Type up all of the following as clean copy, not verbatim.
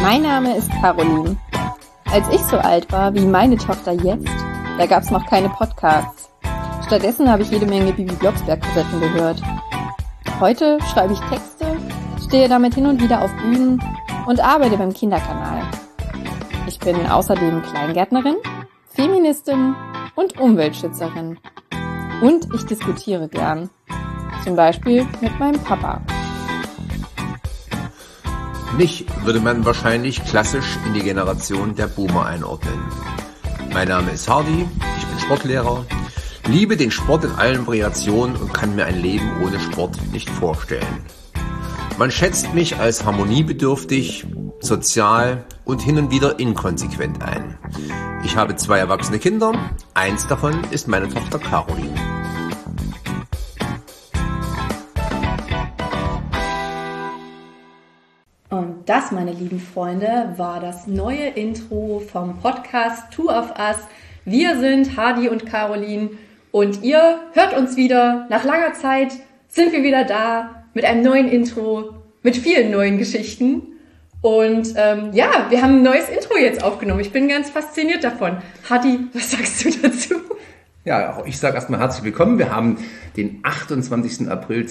Mein Name ist Caroline. Als ich so alt war wie meine Tochter jetzt, da gab es noch keine Podcasts. Stattdessen habe ich jede Menge Bibi Blocksberg-Kassetten gehört. Heute schreibe ich Texte, stehe damit hin und wieder auf Bühnen und arbeite beim Kinderkanal. Ich bin außerdem Kleingärtnerin, Feministin und Umweltschützerin. Und ich diskutiere gern. Zum Beispiel mit meinem Papa. Mich würde man wahrscheinlich klassisch in die Generation der Boomer einordnen. Mein Name ist Hardy, ich bin Sportlehrer, liebe den Sport in allen Variationen und kann mir ein Leben ohne Sport nicht vorstellen. Man schätzt mich als harmoniebedürftig, sozial und hin und wieder inkonsequent ein. Ich habe 2 erwachsene Kinder, eins davon ist meine Tochter Caroline. Und das, meine lieben Freunde, war das neue Intro vom Podcast Two of Us. Wir sind Hardy und Caroline und ihr hört uns wieder. Nach langer Zeit sind wir wieder da mit einem neuen Intro, mit vielen neuen Geschichten. Und wir haben ein neues Intro jetzt aufgenommen. Ich bin ganz fasziniert davon. Hardy, was sagst du dazu? Ja, auch ich sage erstmal herzlich willkommen. Wir haben den 28. April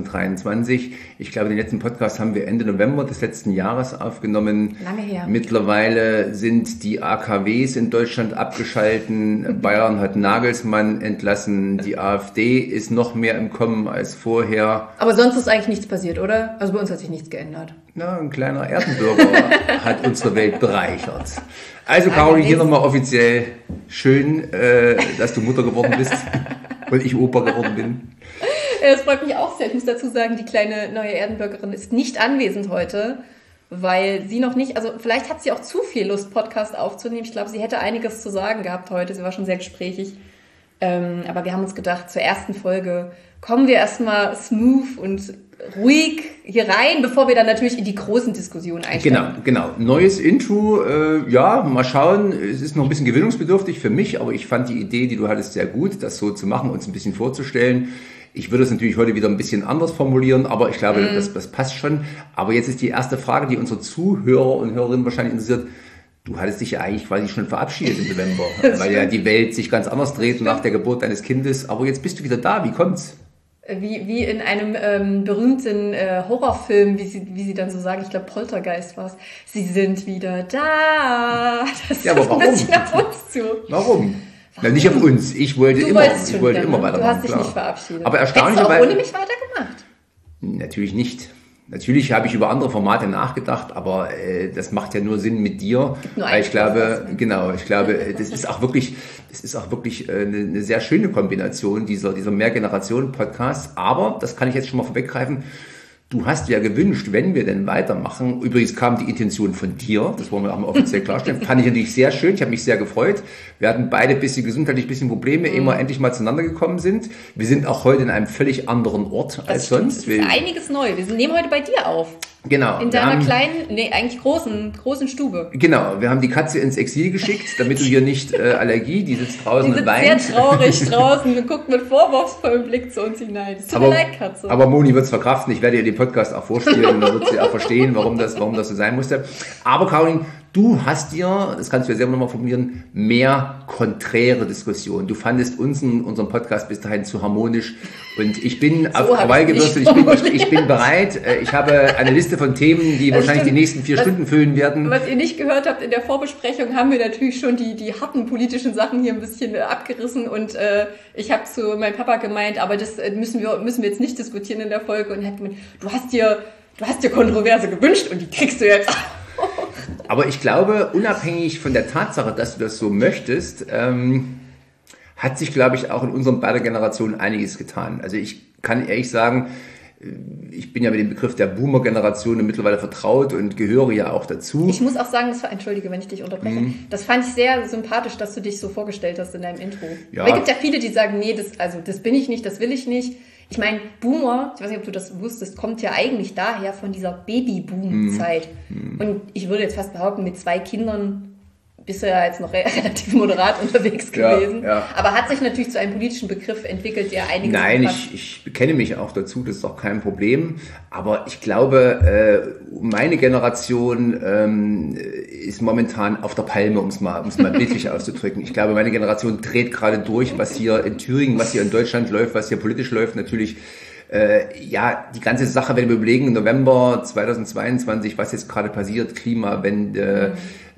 2023. Ich glaube, den letzten Podcast haben wir Ende November des letzten Jahres aufgenommen. Lange her. Mittlerweile sind die AKWs in Deutschland abgeschalten. Bayern hat Nagelsmann entlassen. Die AfD ist noch mehr im Kommen als vorher. Aber sonst ist eigentlich nichts passiert, oder? Also bei uns hat sich nichts geändert. Na, ein kleiner Erdenbürger hat unsere Welt bereichert. Also Caroline, hier nochmal offiziell schön, dass du Mutter geworden bist und ich Opa geworden bin. Das freut mich auch sehr. Ich muss dazu sagen, die kleine neue Erdenbürgerin ist nicht anwesend heute, weil sie noch nicht, also vielleicht hat sie auch zu viel Lust, Podcast aufzunehmen. Ich glaube, sie hätte einiges zu sagen gehabt heute. Sie war schon sehr gesprächig. Aber wir haben uns gedacht, zur ersten Folge kommen wir erstmal smooth und ruhig hier rein, bevor wir dann natürlich in die großen Diskussionen einsteigen. Genau. Neues Intro, mal schauen. Es ist noch ein bisschen gewöhnungsbedürftig für mich, aber ich fand die Idee, die du hattest, sehr gut, das so zu machen, uns ein bisschen vorzustellen. Ich würde es natürlich heute wieder ein bisschen anders formulieren, aber ich glaube, das passt schon. Aber jetzt ist die erste Frage, die unsere Zuhörer und Hörerinnen wahrscheinlich interessiert. Du hattest dich ja eigentlich quasi schon verabschiedet im November, weil ja die Welt sich ganz anders dreht nach der Geburt deines Kindes. Aber jetzt bist du wieder da. Wie kommt's? Wie in einem berühmten Horrorfilm, wie sie dann so sagen, ich glaube Poltergeist war es, sie sind wieder da. Das ja, aber warum? Ein bisschen auf uns zu. Warum? Na, nicht auf uns. Ich wollte immer weitermachen. Du hast dich nicht verabschiedet. Aber erstaunlicherweise. Hättest du auch ohne mich weitergemacht? Natürlich nicht. Natürlich habe ich über andere Formate nachgedacht, aber das macht ja nur Sinn mit dir. Weil ich glaube, das ist auch wirklich eine sehr schöne Kombination dieser Mehrgenerationen-Podcasts. Aber, das kann ich jetzt schon mal vorweggreifen, du hast ja gewünscht, wenn wir denn weitermachen, übrigens kam die Intention von dir, das wollen wir auch mal offiziell klarstellen, fand ich natürlich sehr schön, ich habe mich sehr gefreut. Wir hatten beide gesundheitlich ein bisschen Probleme, ehe wir endlich mal zueinander gekommen sind. Wir sind auch heute in einem völlig anderen Ort als sonst. Das ist einiges neu. Wir nehmen heute bei dir auf. Genau. In deiner eigentlich großen Stube. Genau, wir haben die Katze ins Exil geschickt, damit du hier nicht Allergie, die sitzt draußen und weint. Die sitzt sehr traurig draußen und guckt mit vorwurfsvollem Blick zu uns hinein. Es tut mir leid, Katze. Aber Moni wird es verkraften, ich werde ihr den Podcast auch vorspielen und dann wird sie auch verstehen, warum das so sein musste. Aber Caroline, du hast dir, das kannst du ja selber nochmal formulieren, mehr konträre Diskussionen. Du fandest unseren Podcast bis dahin zu harmonisch und ich bin auf Krawall gebürstet, ich bin bereit. Ich habe eine Liste von Themen, die wahrscheinlich die nächsten 4 Stunden füllen werden. Was ihr nicht gehört habt, in der Vorbesprechung haben wir natürlich schon die harten politischen Sachen hier ein bisschen abgerissen und ich habe zu meinem Papa gemeint, aber das müssen wir jetzt nicht diskutieren in der Folge und er hat gemeint, du hast dir Kontroverse gewünscht und die kriegst du jetzt auch. Aber ich glaube, unabhängig von der Tatsache, dass du das so möchtest, hat sich, glaube ich, auch in unseren beiden Generationen einiges getan. Also ich kann ehrlich sagen, ich bin ja mit dem Begriff der Boomer-Generation mittlerweile vertraut und gehöre ja auch dazu. Ich muss auch sagen, entschuldige, wenn ich dich unterbreche, das fand ich sehr sympathisch, dass du dich so vorgestellt hast in deinem Intro. Ja. Weil es gibt ja viele, die sagen, nee, das bin ich nicht, das will ich nicht. Ich meine, Boomer, ich weiß nicht, ob du das wusstest, kommt ja eigentlich daher von dieser Babyboom-Zeit. Und ich würde jetzt fast behaupten, mit 2 Kindern bist du ja jetzt noch relativ moderat unterwegs gewesen. Ja. Aber hat sich natürlich zu einem politischen Begriff entwickelt, der einiges... Nein, ich bekenne mich auch dazu, das ist doch kein Problem. Aber ich glaube, meine Generation ist momentan auf der Palme, um es mal bildlich auszudrücken. Ich glaube, meine Generation dreht gerade durch, was hier in Thüringen, was hier in Deutschland läuft, was hier politisch läuft. Natürlich, die ganze Sache, wenn wir überlegen, November 2022, was jetzt gerade passiert, Klimawende,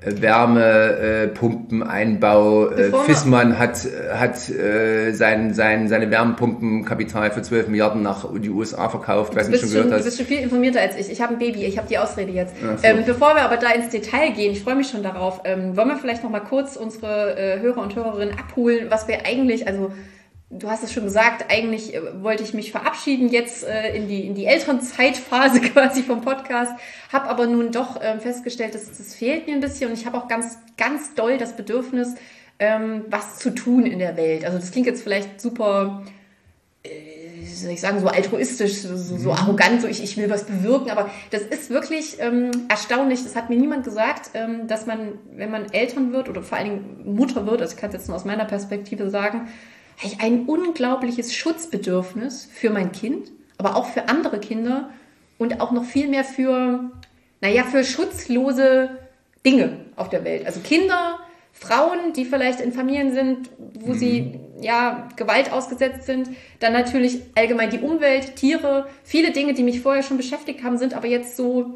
Wärmepumpeneinbau. Fissmann hat seine Wärmepumpenkapital für 12 Milliarden nach die USA verkauft. Weiß nicht, schon gehört hast. Du bist schon viel informierter als ich. Ich habe ein Baby, ich habe die Ausrede jetzt. So. Bevor wir aber da ins Detail gehen, ich freue mich schon darauf, wollen wir vielleicht noch mal kurz unsere Hörer und Hörerinnen abholen, was wir eigentlich, also du hast es schon gesagt, eigentlich wollte ich mich verabschieden jetzt in die Elternzeitphase quasi vom Podcast, habe aber nun doch festgestellt, dass das fehlt mir ein bisschen und ich habe auch ganz, ganz doll das Bedürfnis, was zu tun in der Welt. Also das klingt jetzt vielleicht super, wie soll ich sagen, so altruistisch, so arrogant, so ich will was bewirken, aber das ist wirklich erstaunlich, das hat mir niemand gesagt, dass man, wenn man Eltern wird oder vor allen Dingen Mutter wird, also ich kann es jetzt nur aus meiner Perspektive sagen, habe ich ein unglaubliches Schutzbedürfnis für mein Kind, aber auch für andere Kinder und auch noch viel mehr für schutzlose Dinge auf der Welt. Also Kinder, Frauen, die vielleicht in Familien sind, wo sie Gewalt ausgesetzt sind. Dann natürlich allgemein die Umwelt, Tiere, viele Dinge, die mich vorher schon beschäftigt haben, sind aber jetzt so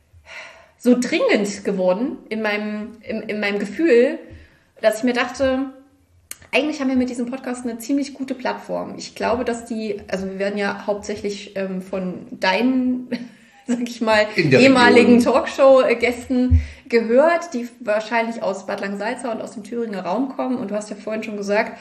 dringend geworden in meinem Gefühl, dass ich mir dachte, eigentlich haben wir mit diesem Podcast eine ziemlich gute Plattform. Ich glaube, dass wir werden ja hauptsächlich von deinen, sag ich mal, ehemaligen Talkshow-Gästen gehört, die wahrscheinlich aus Bad Langensalza und aus dem Thüringer Raum kommen. Und du hast ja vorhin schon gesagt,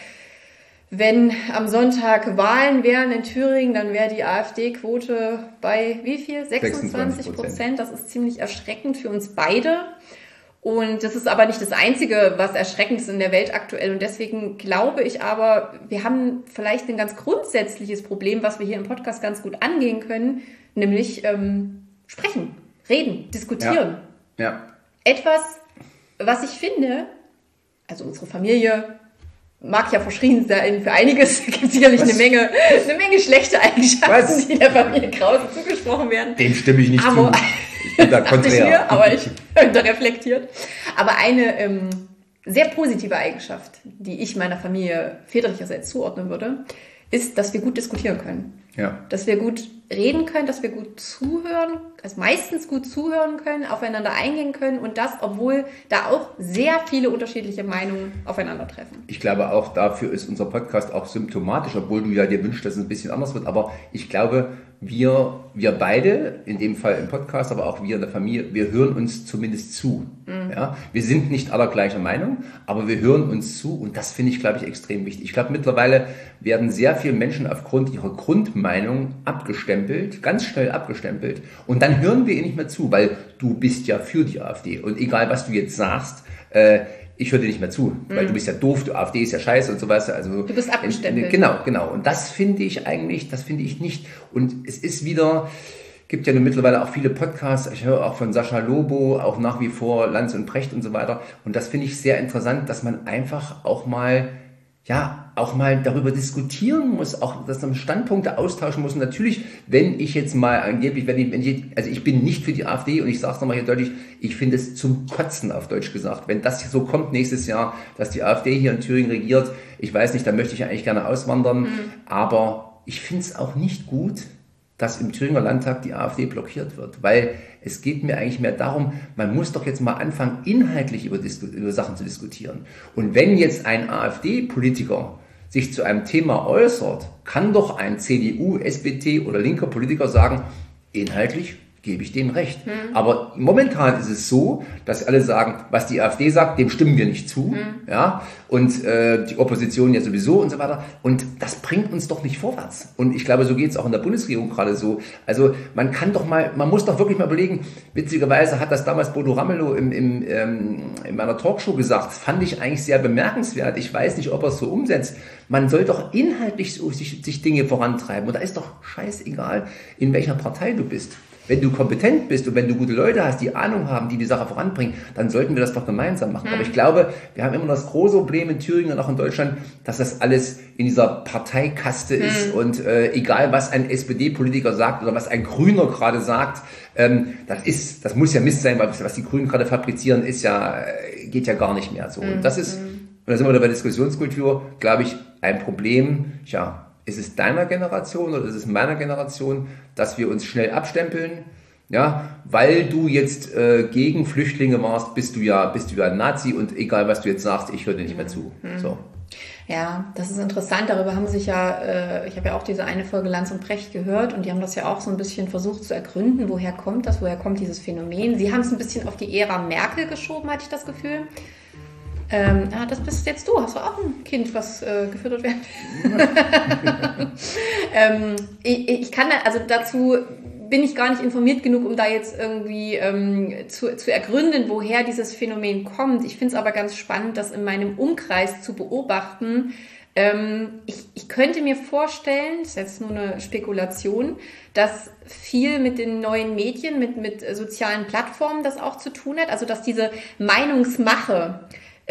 wenn am Sonntag Wahlen wären in Thüringen, dann wäre die AfD-Quote bei wie viel? 26%. Das ist ziemlich erschreckend für uns beide. Und das ist aber nicht das Einzige, was erschreckend ist in der Welt aktuell. Und deswegen glaube ich aber, wir haben vielleicht ein ganz grundsätzliches Problem, was wir hier im Podcast ganz gut angehen können, nämlich sprechen, reden, diskutieren. Ja. Etwas, was ich finde, also unsere Familie mag ja verschrien sein für einiges, es gibt sicherlich eine Menge schlechte Eigenschaften, die der Familie Krause zugesprochen werden. Dem stimme ich nicht zu. Ich bin da konträr. Aber ich bin da reflektiert. Aber eine sehr positive Eigenschaft, die ich meiner Familie väterlicherseits zuordnen würde, ist, dass wir gut diskutieren können. Ja. Dass wir gut reden können, dass wir gut zuhören, also meistens gut zuhören können, aufeinander eingehen können und das, obwohl da auch sehr viele unterschiedliche Meinungen aufeinandertreffen. Ich glaube auch, dafür ist unser Podcast auch symptomatisch, obwohl du ja dir wünschst, dass es ein bisschen anders wird, aber ich glaube, wir beide, in dem Fall im Podcast, aber auch wir in der Familie, wir hören uns zumindest zu. Mhm. Ja? Wir sind nicht aller gleicher Meinung, aber wir hören uns zu und das finde ich, glaube ich, extrem wichtig. Ich glaube, mittlerweile werden sehr viele Menschen aufgrund ihrer Grundmeinung abgestempelt, ganz schnell abgestempelt und dann hören wir ihr nicht mehr zu, weil du bist ja für die AfD und egal, was du jetzt sagst, ich höre dir nicht mehr zu, weil du bist ja doof, die AfD ist ja scheiße und so weiter. Also, du bist abgestempelt. Genau. Und das finde ich nicht. Und es ist wieder, gibt ja nun mittlerweile auch viele Podcasts, ich höre auch von Sascha Lobo, auch nach wie vor Lanz und Precht und so weiter. Und das finde ich sehr interessant, dass man einfach auch mal darüber diskutieren muss, auch dass man Standpunkte austauschen muss. Und natürlich, wenn ich jetzt mal angeblich, ich bin nicht für die AfD und ich sage es nochmal hier deutlich, ich finde es zum Kotzen auf Deutsch gesagt. Wenn das hier so kommt nächstes Jahr, dass die AfD hier in Thüringen regiert, ich weiß nicht, da möchte ich eigentlich gerne auswandern, aber ich finde es auch nicht gut, dass im Thüringer Landtag die AfD blockiert wird, weil es geht mir eigentlich mehr darum, man muss doch jetzt mal anfangen, inhaltlich über Sachen zu diskutieren. Und wenn jetzt ein AfD-Politiker sich zu einem Thema äußert, kann doch ein CDU, SPD oder linker Politiker sagen, inhaltlich gebe ich dem recht. Aber momentan ist es so, dass alle sagen, was die AfD sagt, dem stimmen wir nicht zu. Ja? Und die Opposition ja sowieso und so weiter. Und das bringt uns doch nicht vorwärts. Und ich glaube, so geht es auch in der Bundesregierung gerade so. Also man muss doch wirklich mal überlegen, witzigerweise hat das damals Bodo Ramelow in meiner Talkshow gesagt, fand ich eigentlich sehr bemerkenswert. Ich weiß nicht, ob er es so umsetzt. Man soll doch inhaltlich sich Dinge vorantreiben. Und da ist doch scheißegal, in welcher Partei du bist. wenn du kompetent bist und wenn du gute Leute hast, die Ahnung haben, die Sache voranbringen, dann sollten wir das doch gemeinsam machen. Aber ich glaube, wir haben immer das große Problem in Thüringen und auch in Deutschland, dass das alles in dieser Parteikaste ist und egal, was ein SPD-Politiker sagt oder was ein Grüner gerade sagt, das muss ja Mist sein, weil was die Grünen gerade fabrizieren, geht ja gar nicht mehr so. Und das ist, und da sind wir wieder bei Diskussionskultur, glaube ich, ein Problem. Ja, ist es deiner Generation oder ist es meiner Generation, dass wir uns schnell abstempeln? Ja, weil du jetzt gegen Flüchtlinge warst, bist du ja ein Nazi und egal was du jetzt sagst, ich höre dir nicht mehr zu. So. Ja, das ist interessant. Darüber haben sich ja, ich habe ja auch diese eine Folge Lanz und Precht gehört und die haben das ja auch so ein bisschen versucht zu ergründen, woher kommt dieses Phänomen. Sie haben es ein bisschen auf die Ära Merkel geschoben, hatte ich das Gefühl. Das bist jetzt du. Hast du auch ein Kind, was gefüttert wird? Ich kann dazu bin ich gar nicht informiert genug, um da jetzt irgendwie zu ergründen, woher dieses Phänomen kommt. Ich finde es aber ganz spannend, das in meinem Umkreis zu beobachten. Ich könnte mir vorstellen, das ist jetzt nur eine Spekulation, dass viel mit den neuen Medien, mit sozialen Plattformen das auch zu tun hat. Also dass diese Meinungsmache,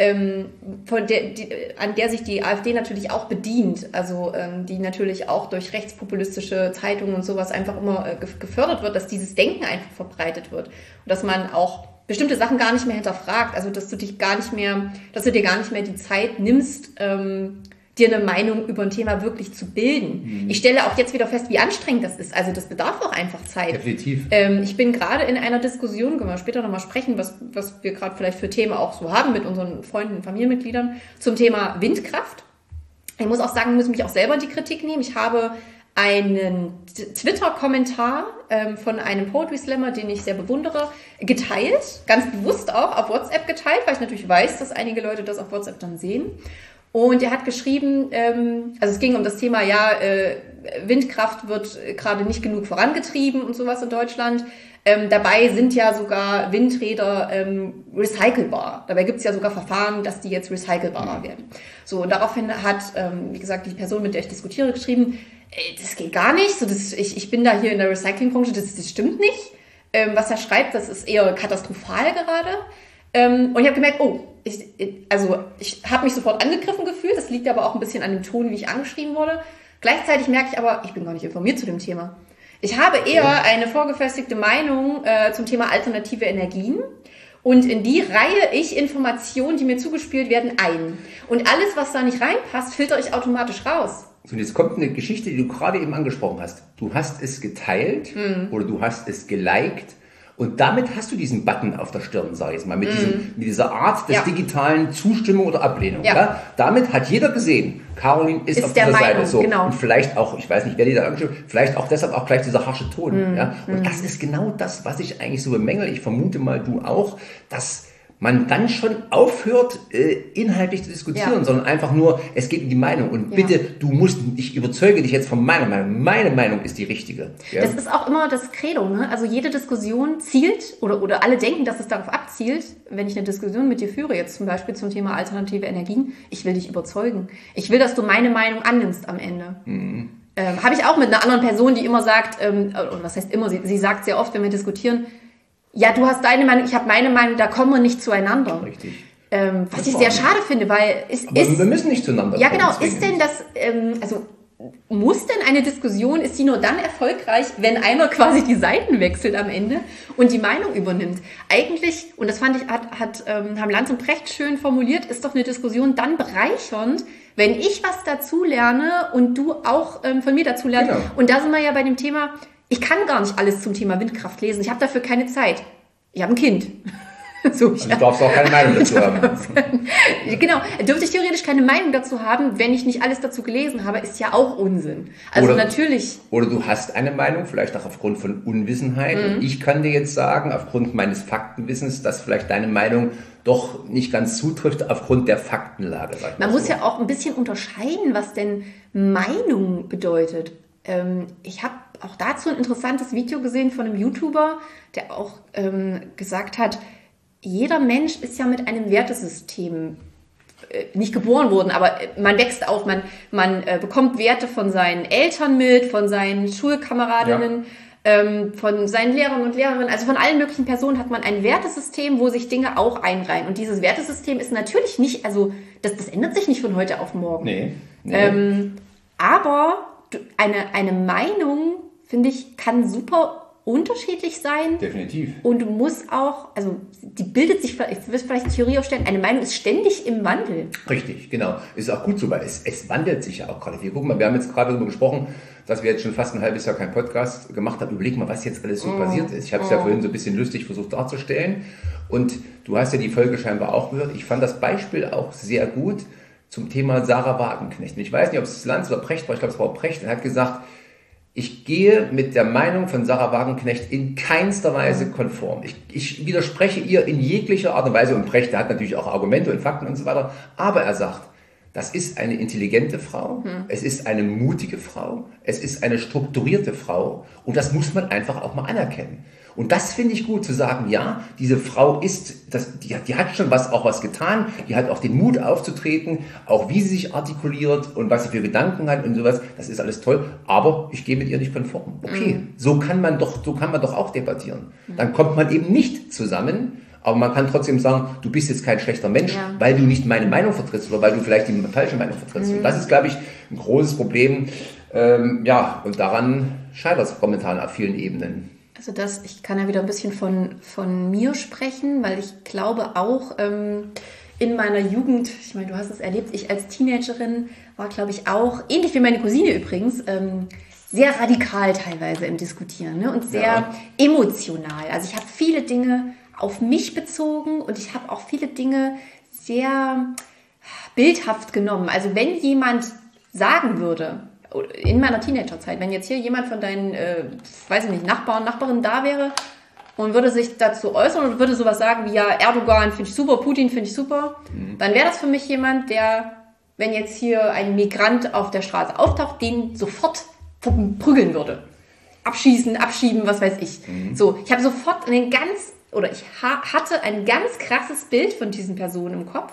an der sich die AfD natürlich auch bedient, also die natürlich auch durch rechtspopulistische Zeitungen und sowas einfach immer gefördert wird, dass dieses Denken einfach verbreitet wird und dass man auch bestimmte Sachen gar nicht mehr hinterfragt, also dass du dir gar nicht mehr die Zeit nimmst, dir eine Meinung über ein Thema wirklich zu bilden. Ich stelle auch jetzt wieder fest, wie anstrengend das ist. Also das bedarf auch einfach Zeit. Definitiv. Ich bin gerade in einer Diskussion, können wir später nochmal sprechen, was wir gerade vielleicht für Themen auch so haben mit unseren Freunden und Familienmitgliedern, zum Thema Windkraft. Ich muss auch sagen, ich muss mich auch selber in die Kritik nehmen. Ich habe einen Twitter-Kommentar von einem Poetry Slammer, den ich sehr bewundere, geteilt, ganz bewusst auch auf WhatsApp geteilt, weil ich natürlich weiß, dass einige Leute das auf WhatsApp dann sehen. Und er hat geschrieben, also es ging um das Thema, Windkraft wird gerade nicht genug vorangetrieben und sowas in Deutschland. Dabei sind ja sogar Windräder recycelbar. Dabei gibt es ja sogar Verfahren, dass die jetzt recycelbarer werden. So, und daraufhin hat, wie gesagt, die Person, mit der ich diskutiere, geschrieben, das geht gar nicht. So, ich bin da hier in der Recyclingbranche, das stimmt nicht. Was er schreibt, das ist eher katastrophal gerade. Und ich habe gemerkt, ich habe mich sofort angegriffen gefühlt. Das liegt aber auch ein bisschen an dem Ton, wie ich angeschrieben wurde. Gleichzeitig merke ich aber, ich bin gar nicht informiert zu dem Thema. Ich habe eher eine vorgefestigte Meinung zum Thema alternative Energien. Und in die reihe ich Informationen, die mir zugespielt werden, ein. Und alles, was da nicht reinpasst, filtere ich automatisch raus. Und jetzt kommt eine Geschichte, die du gerade eben angesprochen hast. Du hast es geteilt oder du hast es geliked. Und damit hast du diesen Button auf der Stirn, sag ich jetzt mal, mit dieser Art des digitalen Zustimmung oder Ablehnung. Ja. Damit hat jeder gesehen, Caroline ist auf dieser Seite so. Genau. Und vielleicht auch, ich weiß nicht, wer die da angeschaut hat, vielleicht auch deshalb auch gleich dieser harsche Ton. Ja? Und das ist genau das, was ich eigentlich so bemängel. Ich vermute mal, du auch, dass man dann schon aufhört, inhaltlich zu diskutieren, sondern einfach nur, es geht um die Meinung. Und bitte, ich überzeuge dich jetzt von meiner Meinung. Meine Meinung ist die richtige. Ja? Das ist auch immer das Credo, ne? Also jede Diskussion zielt, oder alle denken, dass es darauf abzielt, wenn ich eine Diskussion mit dir führe, jetzt zum Beispiel zum Thema alternative Energien, ich will dich überzeugen. Ich will, dass du meine Meinung annimmst am Ende. Habe ich auch mit einer anderen Person, die immer sagt, oder was heißt immer, sie sagt sehr oft, wenn wir diskutieren, ja, du hast deine Meinung, ich habe meine Meinung, da kommen wir nicht zueinander. Richtig. Was ich sehr schade finde, weil wir müssen nicht zueinander kommen. Ja, genau. Ist denn das, muss denn eine Diskussion, ist die nur dann erfolgreich, wenn einer quasi die Seiten wechselt am Ende und die Meinung übernimmt? Eigentlich, und das fand ich, haben Lanz und Precht schön formuliert, ist doch eine Diskussion dann bereichernd, wenn ich was dazu lerne und du auch von mir dazu lernst. Genau. Und da sind wir ja bei dem Thema, ich kann gar nicht alles zum Thema Windkraft lesen. Ich habe dafür keine Zeit. Ich habe ein Kind. So, also du darfst auch keine Meinung dazu haben. Genau. Dürfte ich theoretisch keine Meinung dazu haben, wenn ich nicht alles dazu gelesen habe, ist ja auch Unsinn. Also natürlich. Oder du hast eine Meinung, vielleicht auch aufgrund von Unwissenheit. Und ich kann dir jetzt sagen, aufgrund meines Faktenwissens, dass vielleicht deine Meinung doch nicht ganz zutrifft aufgrund der Faktenlage. Man muss ja auch ein bisschen unterscheiden, was denn Meinung bedeutet. Ich habe auch dazu ein interessantes Video gesehen von einem YouTuber, der auch gesagt hat, jeder Mensch ist ja mit einem Wertesystem nicht geboren worden, aber man wächst auf, man bekommt Werte von seinen Eltern mit, von seinen Schulkameradinnen. von seinen Lehrern und Lehrerinnen, also von allen möglichen Personen hat man ein Wertesystem, wo sich Dinge auch einreihen. Und dieses Wertesystem ist natürlich nicht, also das ändert sich nicht von heute auf morgen. Nee. Aber eine Meinung, finde ich, kann super unterschiedlich sein. Definitiv. Und muss auch, also die bildet sich, ich will vielleicht Theorie aufstellen, eine Meinung ist ständig im Wandel. Richtig, genau. Ist auch gut so, weil es wandelt sich ja auch gerade viel. Guck mal, wir haben jetzt gerade darüber gesprochen, dass wir jetzt schon fast ein halbes Jahr keinen Podcast gemacht haben. Überleg mal, was jetzt alles so passiert ist. Ich habe es ja vorhin so ein bisschen lustig versucht darzustellen. Und du hast ja die Folge scheinbar auch gehört. Ich fand das Beispiel auch sehr gut zum Thema Sarah Wagenknecht. Und ich weiß nicht, ob es Lanz oder Precht war, ich glaube, es war auch Precht. Er hat gesagt, ich gehe mit der Meinung von Sarah Wagenknecht in keinster Weise konform. Ich widerspreche ihr in jeglicher Art und Weise. Und Precht, der hat natürlich auch Argumente und Fakten und so weiter. Aber er sagt, das ist eine intelligente Frau, es ist eine mutige Frau, es ist eine strukturierte Frau. Und das muss man einfach auch mal anerkennen. Und das finde ich gut, zu sagen, ja, diese Frau die hat schon was getan, die hat auch den Mut aufzutreten, auch wie sie sich artikuliert und was sie für Gedanken hat und sowas, das ist alles toll, aber ich gehe mit ihr nicht konform. Okay, so kann man doch auch debattieren. Dann kommt man eben nicht zusammen, aber man kann trotzdem sagen, du bist jetzt kein schlechter Mensch, weil du nicht meine Meinung vertrittst oder weil du vielleicht die falsche Meinung vertrittst. Und das ist, glaube ich, ein großes Problem. Und daran scheitert es momentan auf vielen Ebenen. Also ich kann ja wieder ein bisschen von mir sprechen, weil ich glaube auch in meiner Jugend, ich meine, du hast es erlebt, ich als Teenagerin war, glaube ich, auch, ähnlich wie meine Cousine übrigens, sehr radikal teilweise im Diskutieren, ne? Und sehr emotional. Also ich habe viele Dinge auf mich bezogen und ich habe auch viele Dinge sehr bildhaft genommen. Also wenn jemand sagen würde, in meiner Teenagerzeit, wenn jetzt hier jemand von deinen, Nachbarinnen da wäre und würde sich dazu äußern und würde sowas sagen wie, ja, Erdogan finde ich super, Putin finde ich super, dann wäre das für mich jemand, der, wenn jetzt hier ein Migrant auf der Straße auftaucht, den sofort prügeln würde. Abschießen, abschieben, was weiß ich. So, ich habe sofort ich hatte ein ganz krasses Bild von diesen Personen im Kopf,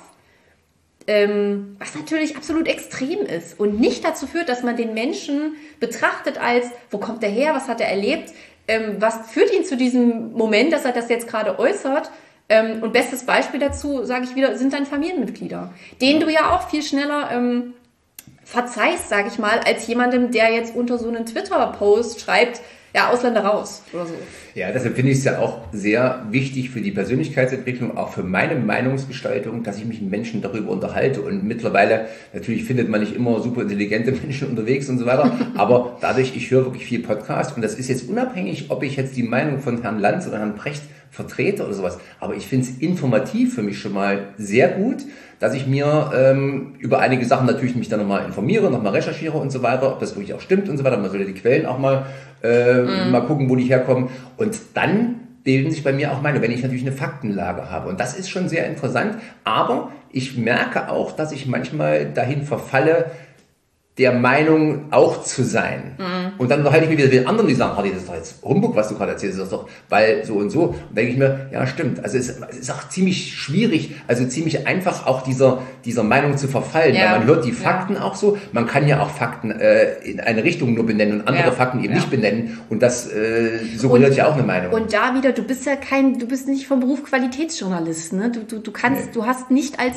was natürlich absolut extrem ist und nicht dazu führt, dass man den Menschen betrachtet als, wo kommt der her, was hat er erlebt, was führt ihn zu diesem Moment, dass er das jetzt gerade äußert. Und bestes Beispiel dazu, sage ich wieder, sind dann Familienmitglieder, denen du ja auch viel schneller verzeihst, sage ich mal, als jemandem, der jetzt unter so einen Twitter-Post schreibt, ja, Ausländer raus oder so. Ja, deshalb finde ich es ja auch sehr wichtig für die Persönlichkeitsentwicklung, auch für meine Meinungsgestaltung, dass ich mich mit Menschen darüber unterhalte. Und mittlerweile, natürlich findet man nicht immer super intelligente Menschen unterwegs und so weiter, aber dadurch, ich höre wirklich viel Podcast und das ist jetzt unabhängig, ob ich jetzt die Meinung von Herrn Lanz oder Herrn Precht vertrete oder sowas, aber ich finde es informativ für mich schon mal sehr gut, dass ich mir über einige Sachen natürlich mich dann nochmal informiere, nochmal recherchiere und so weiter, ob das wirklich auch stimmt und so weiter. Man sollte die Quellen auch mal gucken, wo die herkommen. Und dann bilden sich bei mir auch wenn ich natürlich eine Faktenlage habe. Und das ist schon sehr interessant. Aber ich merke auch, dass ich manchmal dahin verfalle, der Meinung auch zu sein. Und dann unterhalte ich mich wieder mit den anderen, die sagen, das ist doch jetzt Humbug, was du gerade erzählst, das ist doch, weil so und so. Und denke ich mir, ja, stimmt. Also es ist auch ziemlich schwierig, also ziemlich einfach auch dieser Meinung zu verfallen, weil man hört die Fakten auch so. Man kann ja auch Fakten in eine Richtung nur benennen und andere Fakten eben nicht benennen. Und das suggeriert ja auch eine Meinung. Und da wieder, du bist nicht vom Beruf Qualitätsjournalist, ne? Du hast nicht als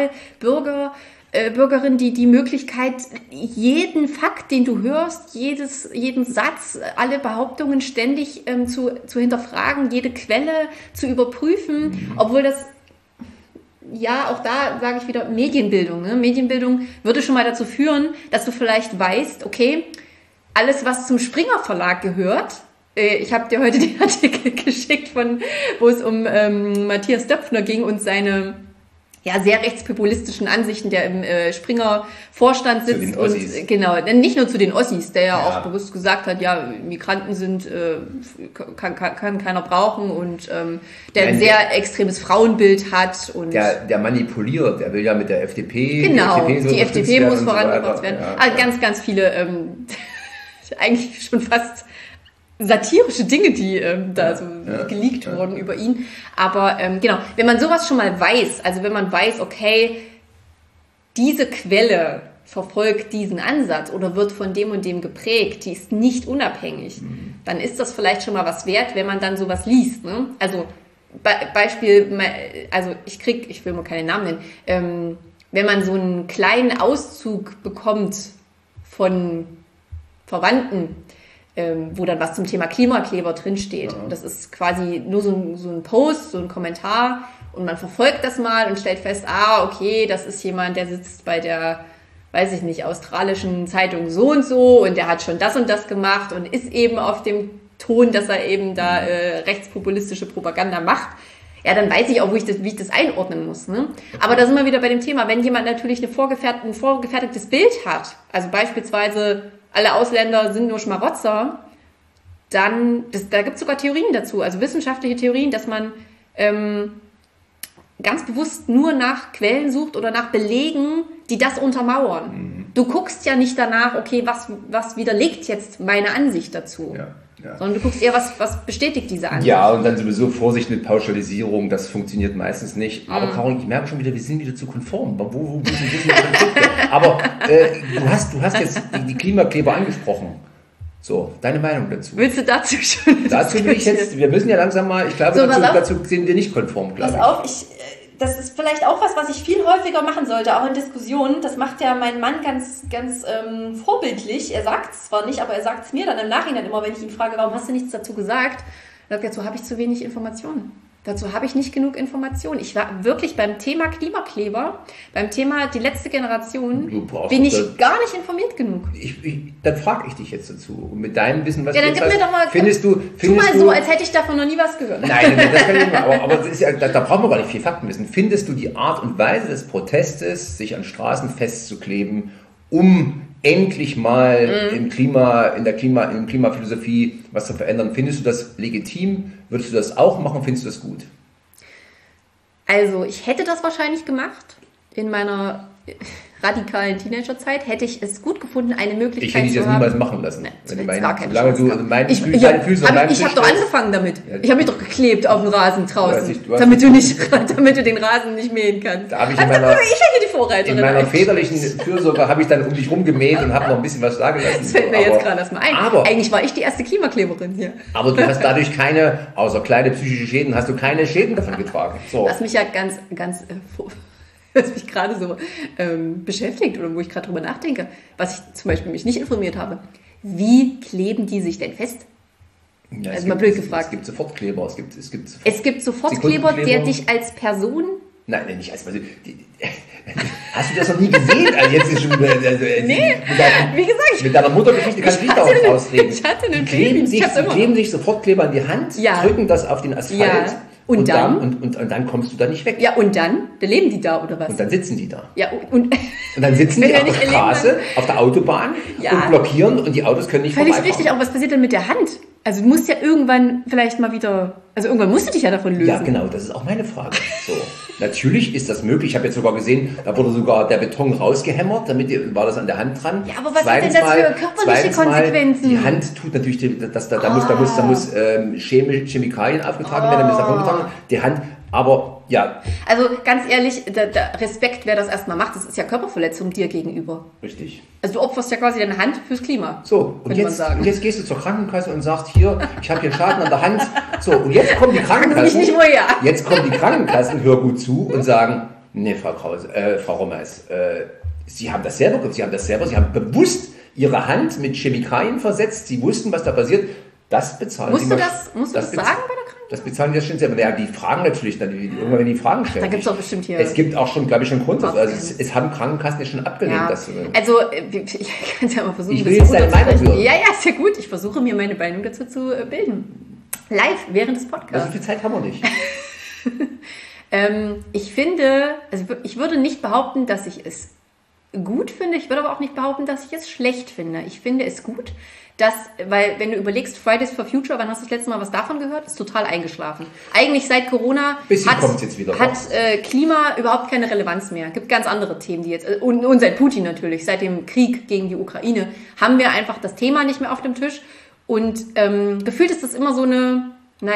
Bürgerin die Möglichkeit, jeden Fakt, den du hörst, jeden Satz, alle Behauptungen ständig zu hinterfragen, jede Quelle zu überprüfen, obwohl das, ja, auch da sage ich wieder Medienbildung. Ne? Medienbildung würde schon mal dazu führen, dass du vielleicht weißt, okay, alles, was zum Springer Verlag gehört, ich habe dir heute den Artikel geschickt, wo es um Matthias Döpfner ging und seine sehr rechtspopulistischen Ansichten, der im Springer-Vorstand sitzt und genau, nicht nur zu den Ossis, der ja auch bewusst gesagt hat, ja, Migranten kann keiner brauchen und der ein sehr extremes Frauenbild hat und der manipuliert, der will ja mit der FDP, die FDP muss vorangebracht werden. Ja, also ganz, ganz viele eigentlich schon fast satirische Dinge, die geleakt wurden über ihn. Aber wenn man sowas schon mal weiß, also wenn man weiß, okay, diese Quelle verfolgt diesen Ansatz oder wird von dem und dem geprägt, die ist nicht unabhängig, dann ist das vielleicht schon mal was wert, wenn man dann sowas liest. Ne? Also Beispiel, also ich will mal keine Namen nennen, wenn man so einen kleinen Auszug bekommt von Verwandten, wo dann was zum Thema Klimakleber drinsteht. Ja. Das ist quasi nur so ein Post, so ein Kommentar und man verfolgt das mal und stellt fest, okay, das ist jemand, der sitzt bei der, weiß ich nicht, australischen Zeitung so und der hat schon das und das gemacht und ist eben auf dem Ton, dass er eben da rechtspopulistische Propaganda macht. Ja, dann weiß ich auch, wie ich das einordnen muss. Ne? Aber da sind wir wieder bei dem Thema, wenn jemand natürlich ein vorgefertigtes Bild hat, also beispielsweise alle Ausländer sind nur Schmarotzer, dann, da gibt es sogar Theorien dazu, also wissenschaftliche Theorien, dass man ganz bewusst nur nach Quellen sucht oder nach Belegen, die das untermauern. Mhm. Du guckst ja nicht danach, okay, was widerlegt jetzt meine Ansicht dazu? Ja. Sondern du guckst eher, was bestätigt diese Ansicht. Ja, und dann sowieso Vorsicht mit Pauschalisierung, das funktioniert meistens nicht. Aber Caroline, ich merke schon wieder, wir sind wieder zu konform. Wo sind die Konflikte? Aber du hast jetzt die Klimakleber angesprochen. So, deine Meinung dazu? Willst du dazu schon? Dazu will ich jetzt, wir müssen ja langsam mal, ich glaube, dazu sind wir nicht konform, glaube ich. Pass auf, das ist vielleicht auch was ich viel häufiger machen sollte, auch in Diskussionen. Das macht ja mein Mann ganz vorbildlich. Er sagt es zwar nicht, aber er sagt es mir dann im Nachhinein immer, wenn ich ihn frage, warum hast du nichts dazu gesagt? Dann sagt er, dazu habe ich zu wenig Informationen. Dazu habe ich nicht genug Informationen. Ich war wirklich beim Thema Klimakleber, beim Thema die letzte Generation, bin ich gar nicht informiert genug. Dann frage ich dich jetzt dazu. Und mit deinem Wissen, was du jetzt hast, findest du so, als hätte ich davon noch nie was gehört. Nein, das kann ich nicht mehr. Aber das ist ja, da brauchen wir gar nicht viel Faktenwissen. Findest du die Art und Weise des Protestes, sich an Straßen festzukleben, um endlich mal im Klimaphilosophie was zu verändern? Findest du das legitim? Würdest du das auch machen? Findest du das gut? Also ich hätte das wahrscheinlich gemacht in meiner radikalen Teenagerzeit, hätte ich es gut gefunden, eine Möglichkeit zu haben. Ich hätte dich das niemals machen lassen. Ich habe doch angefangen damit. Ja. Ich habe mich doch geklebt auf dem Rasen draußen, damit du den Rasen nicht mähen kannst. Ich hätte die Vorreiterin. In meiner väterlichen Fürsorge habe ich dann um dich rumgemäht und habe noch ein bisschen was da gelassen. Das fällt mir jetzt gerade erstmal ein. Eigentlich war ich die erste Klimakleberin hier. Aber du hast dadurch außer kleine psychische Schäden, hast du keine Schäden davon getragen. So. Was mich ja was mich gerade so beschäftigt oder wo ich gerade drüber nachdenke, was ich zum Beispiel mich nicht informiert habe. Wie kleben die sich denn fest? Ja, also mal blöd gefragt. Es gibt Sofortkleber. Es gibt Sofortkleber, der dich als Person... Nein, nicht als Person. Hast du das noch nie gesehen? Also jetzt ist schon... nee, wie gesagt... Mit deiner Muttergeschichte kannst du nicht darauf ausreden. Ich hatte einen Baby. Die kleben sich Sofortkleber in die Hand, drücken das auf den Asphalt... Ja. Und dann kommst du da nicht weg. Ja, und dann leben die da, oder was? Und dann sitzen die da. Ja, und dann sitzen die auf der Straße, auf der Autobahn und blockieren und die Autos können nicht vorbeifahren. Völlig richtig, aber was passiert denn mit der Hand? Also du musst ja irgendwann vielleicht mal wieder... Also irgendwann musst du dich ja davon lösen. Ja, genau, das ist auch meine Frage. So. Natürlich ist das möglich. Ich habe jetzt sogar gesehen, da wurde sogar der Beton rausgehämmert, damit war das an der Hand dran. Ja, aber was hat denn das für körperliche Konsequenzen? Die Hand tut natürlich, da muss Chemikalien aufgetragen werden, damit es davon getragen wird. Die Hand, aber ja. Also ganz ehrlich, der Respekt, wer das erstmal macht, das ist ja Körperverletzung dir gegenüber. Richtig. Also du opferst ja quasi deine Hand fürs Klima. So, und jetzt gehst du zur Krankenkasse und sagst, hier, ich habe hier Schaden an der Hand. So, und jetzt kommen die Krankenkassen. Jetzt kommen die Krankenkassen, hör gut zu und sagen, nee, Frau Rommers, Sie haben bewusst Ihre Hand mit Chemikalien versetzt, Sie wussten, was da passiert. Das bezahlen Sie. Musst du das sagen bei der Krankenkasse? Das bezahlen die ja schon selber. Ja, die fragen natürlich, irgendwann wenn die Fragen stellen. Da gibt es doch bestimmt hier... Es gibt auch schon, glaube ich, schon Grund. Also es haben Krankenkassen ja schon abgelehnt. Ja. Also ich kann es ja mal versuchen. Ich will jetzt deine Meinung hören. Ja, ist ja gut. Ich versuche mir meine Meinung dazu zu bilden. Live, während des Podcasts. So viel Zeit haben wir nicht. Ich finde, also ich würde nicht behaupten, dass ich es gut finde. Ich würde aber auch nicht behaupten, dass ich es schlecht finde. Ich finde es gut, weil wenn du überlegst, Fridays for Future, wann hast du das letzte Mal was davon gehört? Ist total eingeschlafen. Eigentlich seit Corona hat Klima überhaupt keine Relevanz mehr. Gibt ganz andere Themen, die jetzt, und seit Putin natürlich, seit dem Krieg gegen die Ukraine, haben wir einfach das Thema nicht mehr auf dem Tisch. Und gefühlt ist das immer so eine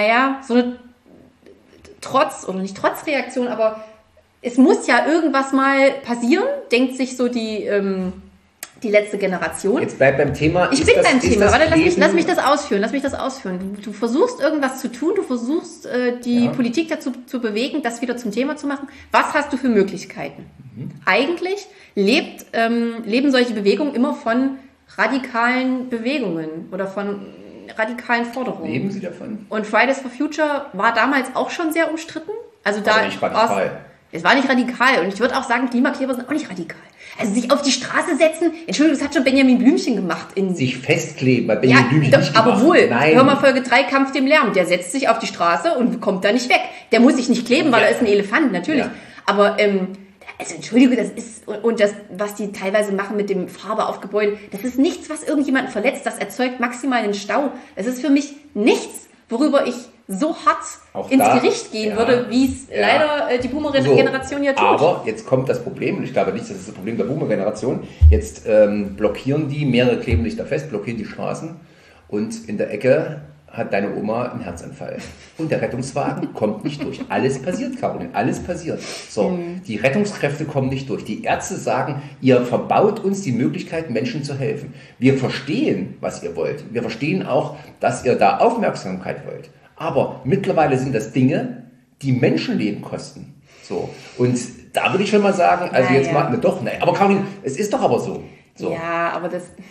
nicht Trotzreaktion, aber es muss ja irgendwas mal passieren, denkt sich so die die letzte Generation. Jetzt bleib beim Thema. Ich bin beim Thema. Warte, lass mich das ausführen. Du versuchst irgendwas zu tun, du versuchst die Politik dazu zu bewegen, das wieder zum Thema zu machen. Was hast du für Möglichkeiten? Eigentlich leben solche Bewegungen immer von radikalen Bewegungen oder von radikalen Forderungen. Leben sie davon? Und Fridays for Future war damals auch schon sehr umstritten. Also da nicht radikal. Es war nicht radikal. Und ich würde auch sagen, Klimakleber sind auch nicht radikal. Also sich auf die Straße setzen, Entschuldigung, das hat schon Benjamin Blümchen gemacht. Sich festkleben, bei Benjamin Blümchen nicht aber gemacht. wohl. Nein. Hör mal Folge 3, Kampf dem Lärm. Der setzt sich auf die Straße und kommt da nicht weg. Der muss sich nicht kleben, weil er ist ein Elefant, natürlich. Ja. Aber, also Entschuldigung, das ist, und das, was die teilweise machen mit dem Farbe auf Gebäude, das ist nichts, was irgendjemanden verletzt. Das erzeugt maximal einen Stau. Das ist für mich nichts, worüber ich so hart ins Gericht gehen würde, wie es leider die Boomer-Generation ja tut. Aber jetzt kommt das Problem, und ich glaube nicht, das ist das Problem der Boomer-Generation, jetzt blockieren die, mehrere kleben sich da fest, blockieren die Straßen und in der Ecke hat deine Oma einen Herzanfall. Und der Rettungswagen kommt nicht durch. Alles passiert, Caroline, alles passiert. So, die Rettungskräfte kommen nicht durch. Die Ärzte sagen, ihr verbaut uns die Möglichkeit, Menschen zu helfen. Wir verstehen, was ihr wollt. Wir verstehen auch, dass ihr da Aufmerksamkeit wollt. Aber mittlerweile sind das Dinge, die Menschenleben kosten. So. Und da würde ich schon mal sagen, also aber Caroline, es ist doch aber so. Ja, aber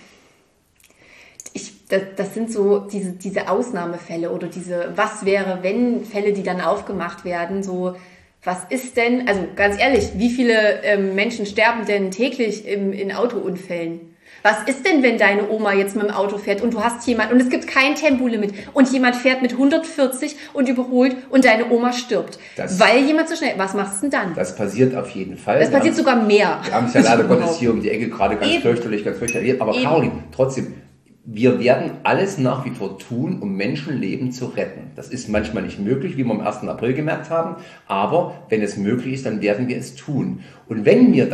das sind so diese Ausnahmefälle oder diese was wäre, wenn Fälle, die dann aufgemacht werden, so was ist denn, also ganz ehrlich, wie viele Menschen sterben denn täglich in Autounfällen? Was ist denn, wenn deine Oma jetzt mit dem Auto fährt und du hast jemand, und es gibt kein Tempolimit und jemand fährt mit 140 und überholt und deine Oma stirbt, weil jemand zu schnell, was machst du denn dann? Das passiert auf jeden Fall. Das passiert sogar mehr. Wir haben es ja leider Gottes hier um die Ecke gerade ganz fürchterlich erlebt. Aber Caroline, trotzdem, wir werden alles nach wie vor tun, um Menschenleben zu retten. Das ist manchmal nicht möglich, wie wir am 1. April gemerkt haben, aber wenn es möglich ist, dann werden wir es tun. Und wenn wir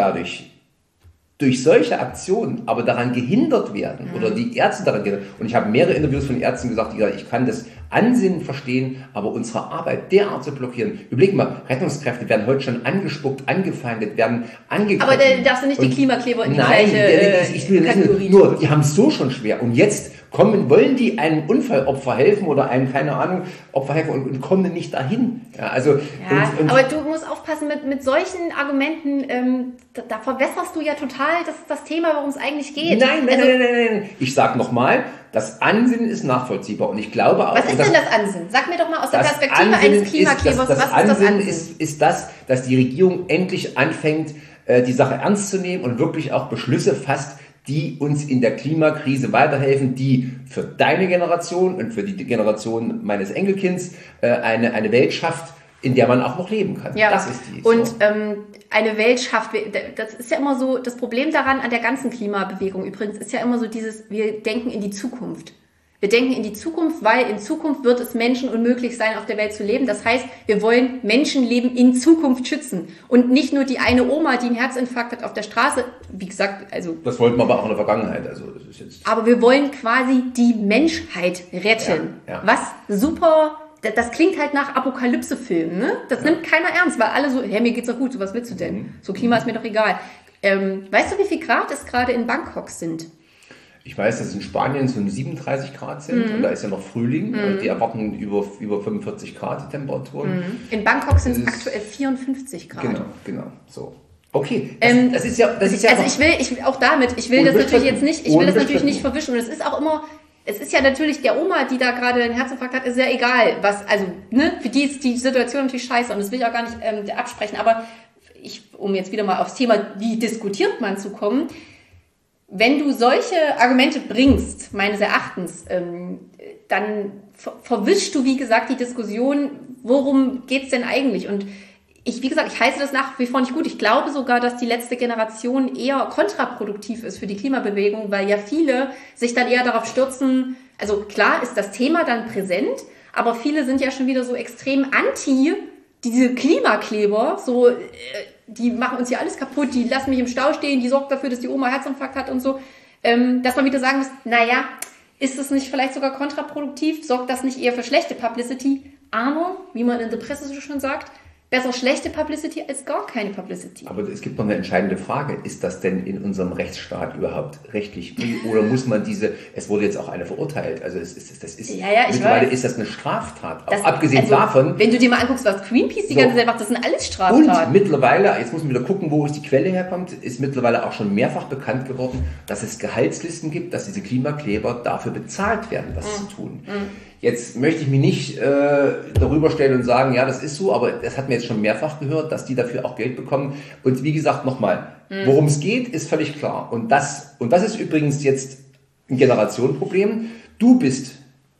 durch solche Aktionen aber daran gehindert werden oder die Ärzte daran gehindert, und ich habe mehrere Interviews von Ärzten gesagt, die gesagt, ich kann das Ansinnen verstehen, aber unsere Arbeit derart zu blockieren. Überleg mal, Rettungskräfte werden heute schon angespuckt, angefeindet, werden angegriffen. Aber da darfst du nicht die Klimakleber in die gleiche Kategorie. Nur, die haben es so schon schwer. Und jetzt wollen die einem Unfallopfer helfen oder einem, keine Ahnung, Opfer helfen und kommen nicht dahin. Ja, also, aber du musst aufpassen mit solchen Argumenten, da verwässerst du ja total das Thema, worum es eigentlich geht. Nein. Ich sage nochmal, das Ansinnen ist nachvollziehbar und ich glaube auch... Was ist denn das Ansinnen? Sag mir doch mal aus der Perspektive eines Klimaklebers, was ist das Ansinnen? Ist das, dass die Regierung endlich anfängt, die Sache ernst zu nehmen und wirklich auch Beschlüsse fasst, die uns in der Klimakrise weiterhelfen, die für deine Generation und für die Generation meines Enkelkinds eine Welt schafft, in der man auch noch leben kann. Ja, das ist die. Und eine Welt schafft, das ist ja immer so, das Problem daran an der ganzen Klimabewegung übrigens ist ja immer so wir denken in die Zukunft. Wir denken in die Zukunft, weil in Zukunft wird es Menschen unmöglich sein, auf der Welt zu leben. Das heißt, wir wollen Menschenleben in Zukunft schützen. Und nicht nur die eine Oma, die einen Herzinfarkt hat auf der Straße. Wie gesagt, also... Das wollten wir aber auch in der Vergangenheit. Also das ist jetzt... Aber wir wollen quasi die Menschheit retten. Ja. Was super... Das klingt halt nach Apokalypse-Filmen, ne? Das nimmt keiner ernst, weil alle so, hey, mir geht's doch gut, so was willst du denn? So Klima ist mir doch egal. Weißt du, wie viel Grad es gerade in Bangkok sind? Ich weiß, dass in Spanien so 37 Grad sind und da ist ja noch Frühling und die erwarten über 45 Grad die Temperaturen. In Bangkok sind es aktuell 54 Grad. Genau, so. Okay, das ist ja also ich will das natürlich jetzt nicht, nicht verwischen und es ist auch immer, es ist ja natürlich der Oma, die da gerade einen Herzinfarkt hat, ist ja egal, für die ist die Situation natürlich scheiße und das will ich auch gar nicht absprechen, aber um jetzt wieder mal aufs Thema, wie diskutiert man zu kommen, wenn du solche Argumente bringst, meines Erachtens, dann verwischst du, wie gesagt, die Diskussion, worum geht's denn eigentlich? Und ich heiße das nach wie vor nicht gut. Ich glaube sogar, dass die letzte Generation eher kontraproduktiv ist für die Klimabewegung, weil ja viele sich dann eher darauf stürzen, also klar ist das Thema dann präsent, aber viele sind ja schon wieder so extrem anti diese Klimakleber, so... die machen uns hier alles kaputt, die lassen mich im Stau stehen, die sorgt dafür, dass die Oma Herzinfarkt hat und so, dass man wieder sagen muss, naja, ist es nicht vielleicht sogar kontraproduktiv? Sorgt das nicht eher für schlechte Publicity? Aber, wie man in der Presse so schon sagt, besser schlechte Publicity als gar keine Publicity. Aber es gibt noch eine entscheidende Frage. Ist das denn in unserem Rechtsstaat überhaupt rechtlich? Oder muss man es wurde jetzt auch eine verurteilt. Also mittlerweile ist das eine Straftat. Auch abgesehen davon. Wenn du dir mal anguckst, was Greenpeace die ganze Zeit macht, das sind alles Straftaten. Und mittlerweile, jetzt muss man wieder gucken, wo die Quelle herkommt, ist mittlerweile auch schon mehrfach bekannt geworden, dass es Gehaltslisten gibt, dass diese Klimakleber dafür bezahlt werden, das zu tun. Jetzt möchte ich mich nicht darüber stellen und sagen, ja, das ist so, aber das hat mir jetzt schon mehrfach gehört, dass die dafür auch Geld bekommen. Und wie gesagt, nochmal, worum es geht, ist völlig klar. Und das ist übrigens jetzt ein Generationenproblem. Du bist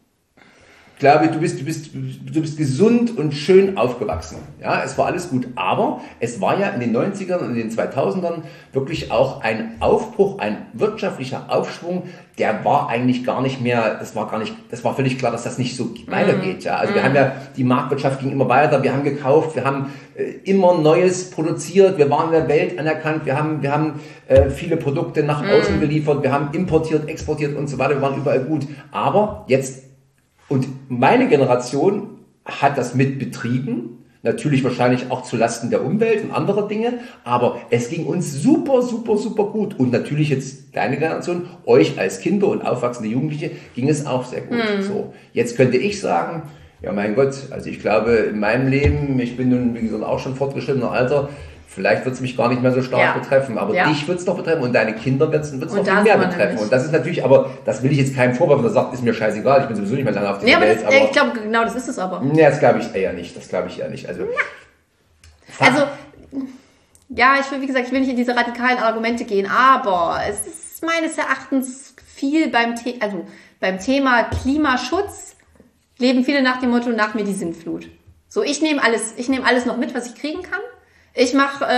gesund und schön aufgewachsen. Ja, es war alles gut. Aber es war ja in den 90ern und in den 2000ern wirklich auch ein Aufbruch, ein wirtschaftlicher Aufschwung, der war eigentlich gar nicht mehr, das war völlig klar, dass das nicht so weitergeht. Ja, also die Marktwirtschaft ging immer weiter, wir haben gekauft, wir haben immer Neues produziert, wir waren in der Welt anerkannt, wir haben viele Produkte nach außen geliefert, wir haben importiert, exportiert und so weiter, wir waren überall gut. Aber jetzt und meine Generation hat das mit betrieben, natürlich wahrscheinlich auch zulasten der Umwelt und anderer Dinge, aber es ging uns super, super, super gut. Und natürlich jetzt deine Generation, euch als Kinder und aufwachsende Jugendliche, ging es auch sehr gut. So, jetzt könnte ich sagen, ja mein Gott, also ich glaube in meinem Leben, ich bin nun wie gesagt auch schon fortgeschrittener Alter, vielleicht wird es mich gar nicht mehr so stark betreffen, aber dich wird es doch betreffen und deine Kinder wird es noch viel mehr betreffen. Und das ist natürlich, aber das will ich jetzt keinem vorwerfen, der sagt, ist mir scheißegal, ich bin sowieso nicht mehr lange auf dieser Welt. Aber ich glaube, genau das ist es aber. Ja, das glaube ich eher nicht. Also ich will nicht in diese radikalen Argumente gehen, aber es ist meines Erachtens viel beim Thema Klimaschutz, leben viele nach dem Motto, nach mir die Sintflut. So, ich nehme alles noch mit, was ich kriegen kann. Ich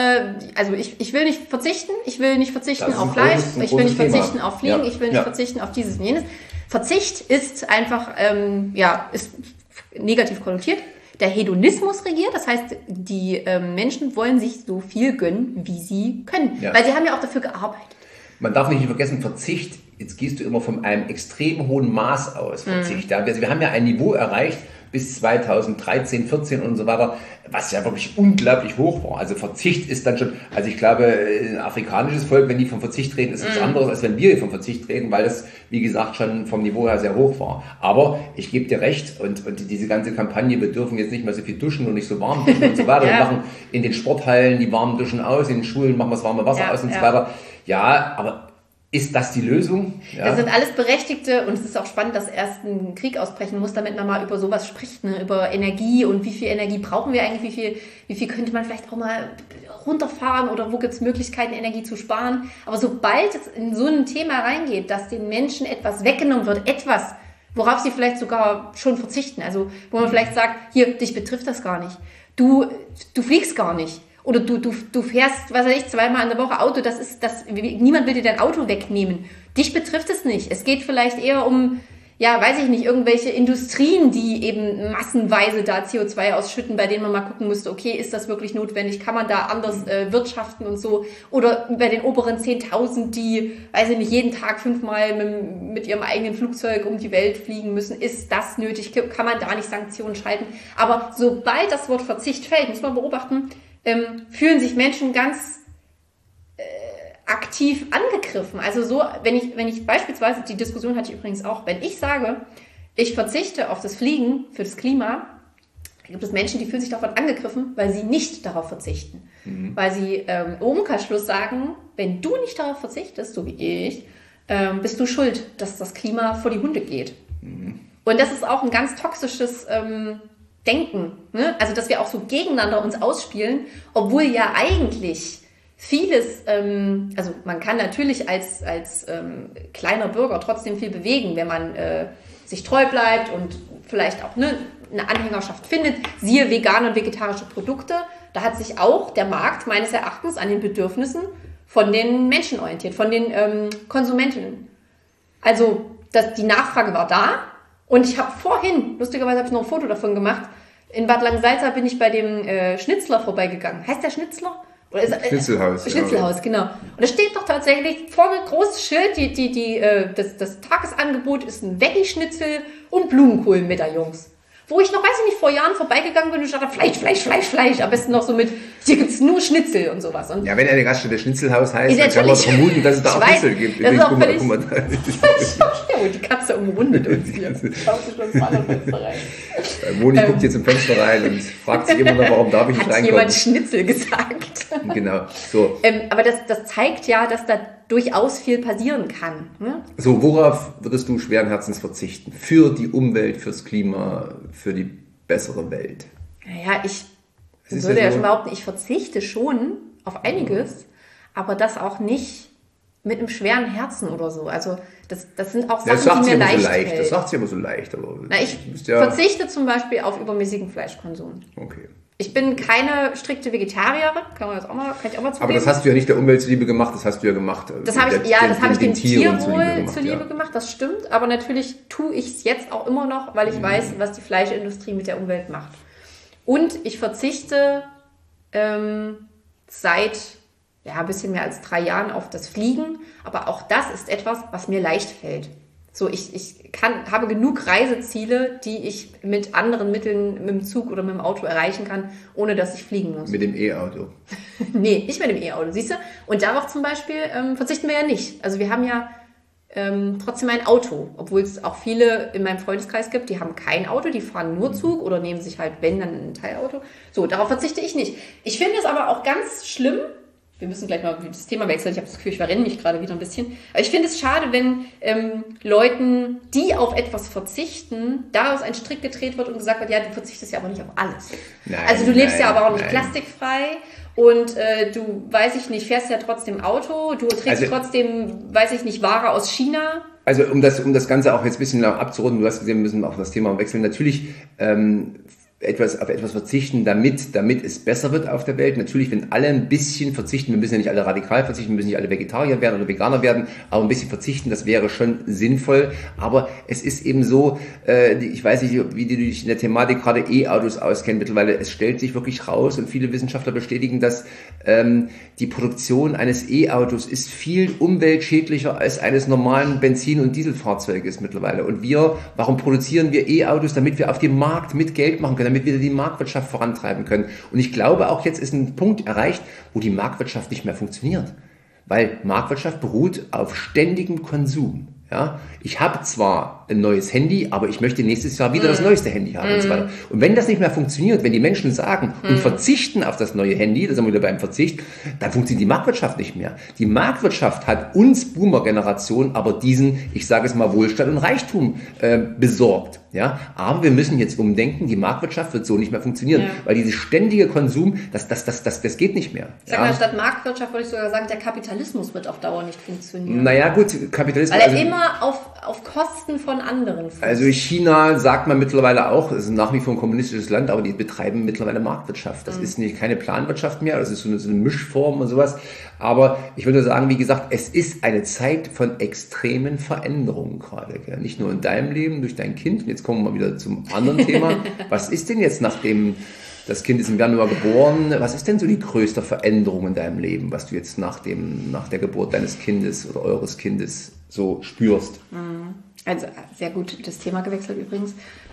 will nicht verzichten. Ich will nicht verzichten auf Fleisch. Ich will nicht verzichten auf Fliegen. Ich will nicht verzichten auf dieses und jenes. Verzicht ist einfach, ist negativ konnotiert. Der Hedonismus regiert. Das heißt, die Menschen wollen sich so viel gönnen, wie sie können. Ja. Weil sie haben ja auch dafür gearbeitet. Man darf nicht vergessen, Verzicht, jetzt gehst du immer von einem extrem hohen Maß aus, Verzicht. Also wir haben ja ein Niveau erreicht, bis 2013, 14 und so weiter, was ja wirklich unglaublich hoch war. Also Verzicht ist dann schon, also ich glaube, ein afrikanisches Volk, wenn die vom Verzicht reden, ist was anderes, als wenn wir vom Verzicht reden, weil das, wie gesagt, schon vom Niveau her sehr hoch war. Aber ich gebe dir recht und diese ganze Kampagne, wir dürfen jetzt nicht mehr so viel duschen und nicht so warm duschen und so weiter. Wir machen in den Sporthallen die warmen Duschen aus, in den Schulen machen wir das warme Wasser aus und so weiter. Ja, aber ist das die Lösung? Ja. Das sind alles Berechtigte und es ist auch spannend, dass erst ein Krieg ausbrechen muss, damit man mal über sowas spricht, ne? Über Energie und wie viel Energie brauchen wir eigentlich, wie viel könnte man vielleicht auch mal runterfahren oder wo gibt es Möglichkeiten, Energie zu sparen. Aber sobald es in so ein Thema reingeht, dass den Menschen etwas weggenommen wird, etwas, worauf sie vielleicht sogar schon verzichten, also wo man vielleicht sagt, hier, dich betrifft das gar nicht, du fliegst gar nicht. Oder du fährst, was weiß ich, 2-mal in der Woche Auto, niemand will dir dein Auto wegnehmen. Dich betrifft es nicht. Es geht vielleicht eher um, irgendwelche Industrien, die eben massenweise da CO2 ausschütten, bei denen man mal gucken müsste, okay, ist das wirklich notwendig? Kann man da anders wirtschaften und so? Oder bei den oberen 10.000, die, jeden Tag 5-mal mit ihrem eigenen Flugzeug um die Welt fliegen müssen. Ist das nötig? Kann man da nicht Sanktionen schalten? Aber sobald das Wort Verzicht fällt, muss man beobachten, fühlen sich Menschen ganz aktiv angegriffen. Also so, wenn ich beispielsweise, die Diskussion hatte ich übrigens auch, wenn ich sage, ich verzichte auf das Fliegen für das Klima, gibt es Menschen, die fühlen sich davon angegriffen, weil sie nicht darauf verzichten. Weil sie im Umkehrschluss sagen, wenn du nicht darauf verzichtest, so wie ich, bist du schuld, dass das Klima vor die Hunde geht. Und das ist auch ein ganz toxisches Denken, ne? Also dass wir auch so gegeneinander uns ausspielen, obwohl ja eigentlich vieles, also man kann natürlich als kleiner Bürger trotzdem viel bewegen, wenn man sich treu bleibt und vielleicht auch eine Anhängerschaft findet, siehe vegane und vegetarische Produkte, da hat sich auch der Markt meines Erachtens an den Bedürfnissen von den Menschen orientiert, von den Konsumentinnen. Also die Nachfrage war da. Und ich habe lustigerweise habe ich noch ein Foto davon gemacht, in Bad Langensalza bin ich bei dem Schnitzler vorbeigegangen. Heißt der Schnitzler? Oder Schnitzelhaus. Schnitzelhaus, genau. Und da steht doch tatsächlich vorne großes Schild, das Tagesangebot ist ein Veggie-Schnitzel und Blumenkohl-Medaillons. wo ich noch, weiß ich nicht, vor Jahren vorbeigegangen bin und dachte, Fleisch. Am besten noch so mit, hier gibt's nur Schnitzel und sowas. Und ja, wenn eine Gaststätte Schnitzelhaus heißt, dann kann man vermuten, dass es da auch Schnitzel gibt. Das ist auch völlig... die Katze umrundet uns hier. Schaut sich schon zum anderen Fenster rein. Moni guckt hier zum Fenster rein und fragt sich immer noch, warum darf ich nicht reinkommen. Hat jemand Schnitzel gesagt? Genau, so. Aber das zeigt ja, dass da durchaus viel passieren kann. Ne? So, worauf würdest du schweren Herzens verzichten? Für die Umwelt, fürs Klima, für die bessere Welt? Naja, ich würde ja schon behaupten, ich verzichte schon auf einiges, aber das auch nicht mit einem schweren Herzen oder so. Also das sind auch Sachen, die mir leicht fallen. Das sagt sie aber so leicht. Aber ich verzichte zum Beispiel auf übermäßigen Fleischkonsum. Okay. Ich bin keine strikte Vegetarierin, kann ich auch mal zugeben. Aber das hast du ja nicht der Umwelt zuliebe gemacht, das hast du ja gemacht. Das habe ich dem Tierwohl zuliebe gemacht, das stimmt. Aber natürlich tue ich es jetzt auch immer noch, weil ich weiß, was die Fleischindustrie mit der Umwelt macht. Und ich verzichte seit ein bisschen mehr als 3 Jahren auf das Fliegen. Aber auch das ist etwas, was mir leicht fällt. So, ich habe genug Reiseziele, die ich mit anderen Mitteln, mit dem Zug oder mit dem Auto erreichen kann, ohne dass ich fliegen muss. Mit dem E-Auto? Nee, nicht mit dem E-Auto, siehst du? Und darauf zum Beispiel verzichten wir ja nicht. Also wir haben ja trotzdem ein Auto, obwohl es auch viele in meinem Freundeskreis gibt, die haben kein Auto, die fahren nur Zug oder nehmen sich halt, wenn, dann ein Teilauto. So, darauf verzichte ich nicht. Ich finde es aber auch ganz schlimm. Wir müssen gleich mal das Thema wechseln. Ich habe das Gefühl, ich verrenne mich gerade wieder ein bisschen. Aber ich finde es schade, wenn Leuten, die auf etwas verzichten, daraus ein Strick gedreht wird und gesagt wird, ja, du verzichtest ja aber nicht auf alles. Nein, also du lebst ja aber auch nicht plastikfrei und du, weiß ich nicht, fährst ja trotzdem Auto, du trägst trotzdem, weiß ich nicht, Ware aus China. Also um das Ganze auch jetzt ein bisschen abzurunden, du hast gesehen, wir müssen auch das Thema wechseln. Natürlich auf etwas verzichten, damit es besser wird auf der Welt. Natürlich, wenn alle ein bisschen verzichten, wir müssen ja nicht alle radikal verzichten, wir müssen nicht alle Vegetarier werden oder Veganer werden, aber ein bisschen verzichten, das wäre schon sinnvoll. Aber es ist eben so, ich weiß nicht, wie du dich in der Thematik gerade E-Autos auskennst mittlerweile, es stellt sich wirklich raus und viele Wissenschaftler bestätigen, dass die Produktion eines E-Autos ist viel umweltschädlicher als eines normalen Benzin- und Dieselfahrzeuges mittlerweile. Und warum produzieren wir E-Autos? Damit wir auf dem Markt mit Geld machen können, damit wir die Marktwirtschaft vorantreiben können. Und ich glaube, auch jetzt ist ein Punkt erreicht, wo die Marktwirtschaft nicht mehr funktioniert. Weil Marktwirtschaft beruht auf ständigem Konsum. Ja, ich habe zwar ein neues Handy, aber ich möchte nächstes Jahr wieder das neueste Handy haben und so weiter. Und wenn das nicht mehr funktioniert, wenn die Menschen sagen und verzichten auf das neue Handy, da sind wir wieder beim Verzicht, dann funktioniert die Marktwirtschaft nicht mehr. Die Marktwirtschaft hat uns Boomer-Generation aber diesen, ich sage es mal, Wohlstand und Reichtum besorgt. Ja, aber wir müssen jetzt umdenken, die Marktwirtschaft wird so nicht mehr funktionieren, weil dieses ständige Konsum, das geht nicht mehr. Sag mal, statt Marktwirtschaft würde ich sogar sagen, der Kapitalismus wird auf Dauer nicht funktionieren. Naja, gut, Kapitalismus... Weil er immer auf Kosten von anderen fußt. Also China sagt man mittlerweile auch, es ist nach wie vor ein kommunistisches Land, aber die betreiben mittlerweile Marktwirtschaft. Das ist keine Planwirtschaft mehr, das ist so eine Mischform und sowas. Aber ich würde sagen, wie gesagt, es ist eine Zeit von extremen Veränderungen gerade. Gell? Nicht nur in deinem Leben, durch dein Kind. Und jetzt kommen wir mal wieder zum anderen Thema. Was ist denn jetzt, nachdem das Kind ist im Januar geboren, was ist denn so die größte Veränderung in deinem Leben, was du jetzt nach der Geburt deines Kindes oder eures Kindes so spürst? Also sehr gut das Thema gewechselt übrigens.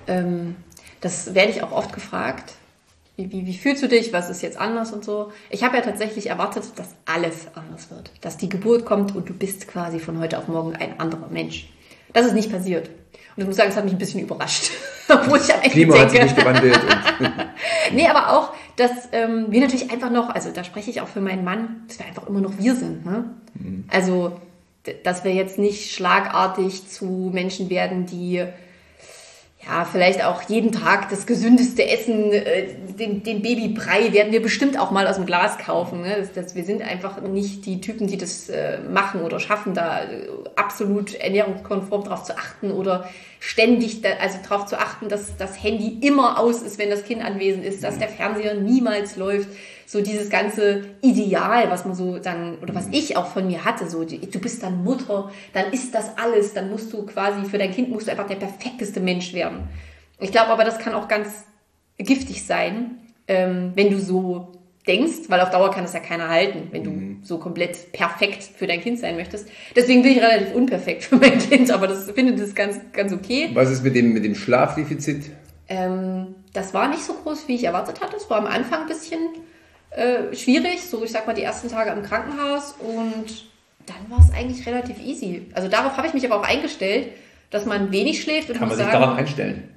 Das werde ich auch oft gefragt. Wie fühlst du dich? Was ist jetzt anders und so? Ich habe ja tatsächlich erwartet, dass alles anders wird. Dass die Geburt kommt und du bist quasi von heute auf morgen ein anderer Mensch. Das ist nicht passiert. Und ich muss sagen, es hat mich ein bisschen überrascht. Obwohl ich am Ende Klima hat sich nicht gewandelt. Nee, aber auch, dass wir natürlich einfach noch, also da spreche ich auch für meinen Mann, dass wir einfach immer noch wir sind. Ne? Also, dass wir jetzt nicht schlagartig zu Menschen werden, die vielleicht auch jeden Tag das gesündeste Essen, den Babybrei werden wir bestimmt auch mal aus dem Glas kaufen. Ne? Wir sind einfach nicht die Typen, die das machen oder schaffen, da absolut ernährungskonform drauf zu achten oder ständig darauf zu achten, dass das Handy immer aus ist, wenn das Kind anwesend ist, dass der Fernseher niemals läuft. So dieses ganze Ideal, was man so dann, oder was ich auch von mir hatte, so, du bist dann Mutter, dann ist das alles, dann musst du quasi, für dein Kind musst du einfach der perfekteste Mensch werden. Ich glaube aber, das kann auch ganz giftig sein, wenn du so denkst, weil auf Dauer kann das ja keiner halten, wenn du so komplett perfekt für dein Kind sein möchtest. Deswegen bin ich relativ unperfekt für mein Kind, aber finde das ganz, ganz okay. Was ist mit dem Schlafdefizit? Das war nicht so groß, wie ich erwartet hatte. Es war am Anfang ein bisschen schwierig, so ich sag mal die ersten Tage im Krankenhaus, und dann war es eigentlich relativ easy. Also darauf habe ich mich aber auch eingestellt, dass man wenig schläft. Und kann man sich darauf einstellen?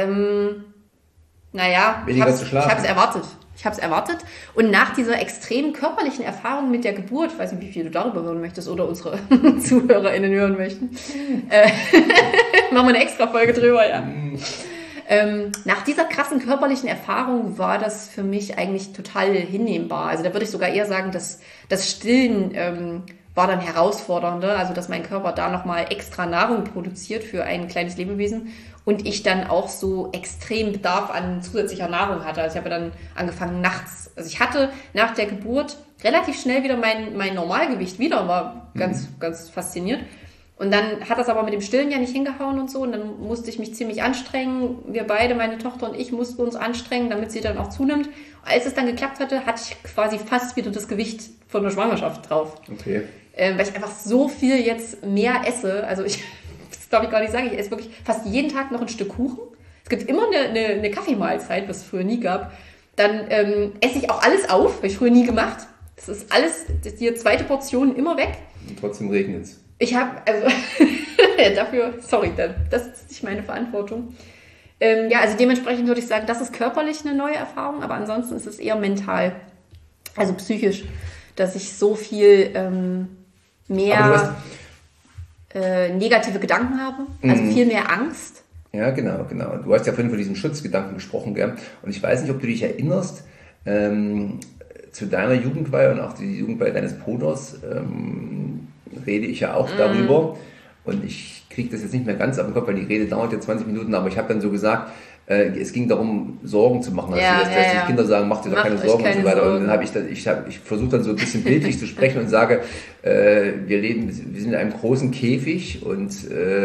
Naja, weniger zu schlafen. Ich habe es erwartet. Und nach dieser extremen körperlichen Erfahrung mit der Geburt, ich weiß nicht, wie viel du darüber hören möchtest oder unsere ZuhörerInnen hören möchten, machen wir eine extra Folge drüber, ja. Nach dieser krassen körperlichen Erfahrung war das für mich eigentlich total hinnehmbar. Also da würde ich sogar eher sagen, dass das Stillen war dann herausfordernder, also dass mein Körper da nochmal extra Nahrung produziert für ein kleines Lebewesen und ich dann auch so extrem Bedarf an zusätzlicher Nahrung hatte. Also ich habe dann angefangen nachts, also ich hatte nach der Geburt relativ schnell wieder mein Normalgewicht wieder, war ganz fasziniert. Und dann hat das aber mit dem Stillen ja nicht hingehauen und so. Und dann musste ich mich ziemlich anstrengen. Wir beide, meine Tochter und ich, mussten uns anstrengen, damit sie dann auch zunimmt. Als es dann geklappt hatte, hatte ich quasi fast wieder das Gewicht von der Schwangerschaft drauf. Okay. Weil ich einfach so viel jetzt mehr esse. Also das darf ich gar nicht sagen. Ich esse wirklich fast jeden Tag noch ein Stück Kuchen. Es gibt immer eine Kaffeemahlzeit, was es früher nie gab. Dann esse ich auch alles auf, habe ich früher nie gemacht. Das ist alles, die zweite Portion immer weg. Und trotzdem regnet es. Ich habe, also dafür, sorry, das ist nicht meine Verantwortung. Also dementsprechend würde ich sagen, das ist körperlich eine neue Erfahrung, aber ansonsten ist es eher mental, also psychisch, dass ich so viel mehr negative Gedanken habe, also viel mehr Angst. Ja, genau. Du hast ja vorhin von diesem Schutzgedanken gesprochen, gell? Und ich weiß nicht, ob du dich erinnerst, zu deiner Jugendweihe und auch die Jugendweihe deines Bruders, rede ich ja auch darüber, und ich kriege das jetzt nicht mehr ganz auf den Kopf, weil die Rede dauert ja 20 Minuten, aber ich habe dann so gesagt, es ging darum, Sorgen zu machen, dass die Kinder sagen, mach dir doch keine Sorgen und so weiter. Und dann habe ich versuche dann so ein bisschen bildlich zu sprechen und sage, wir sind in einem großen Käfig, und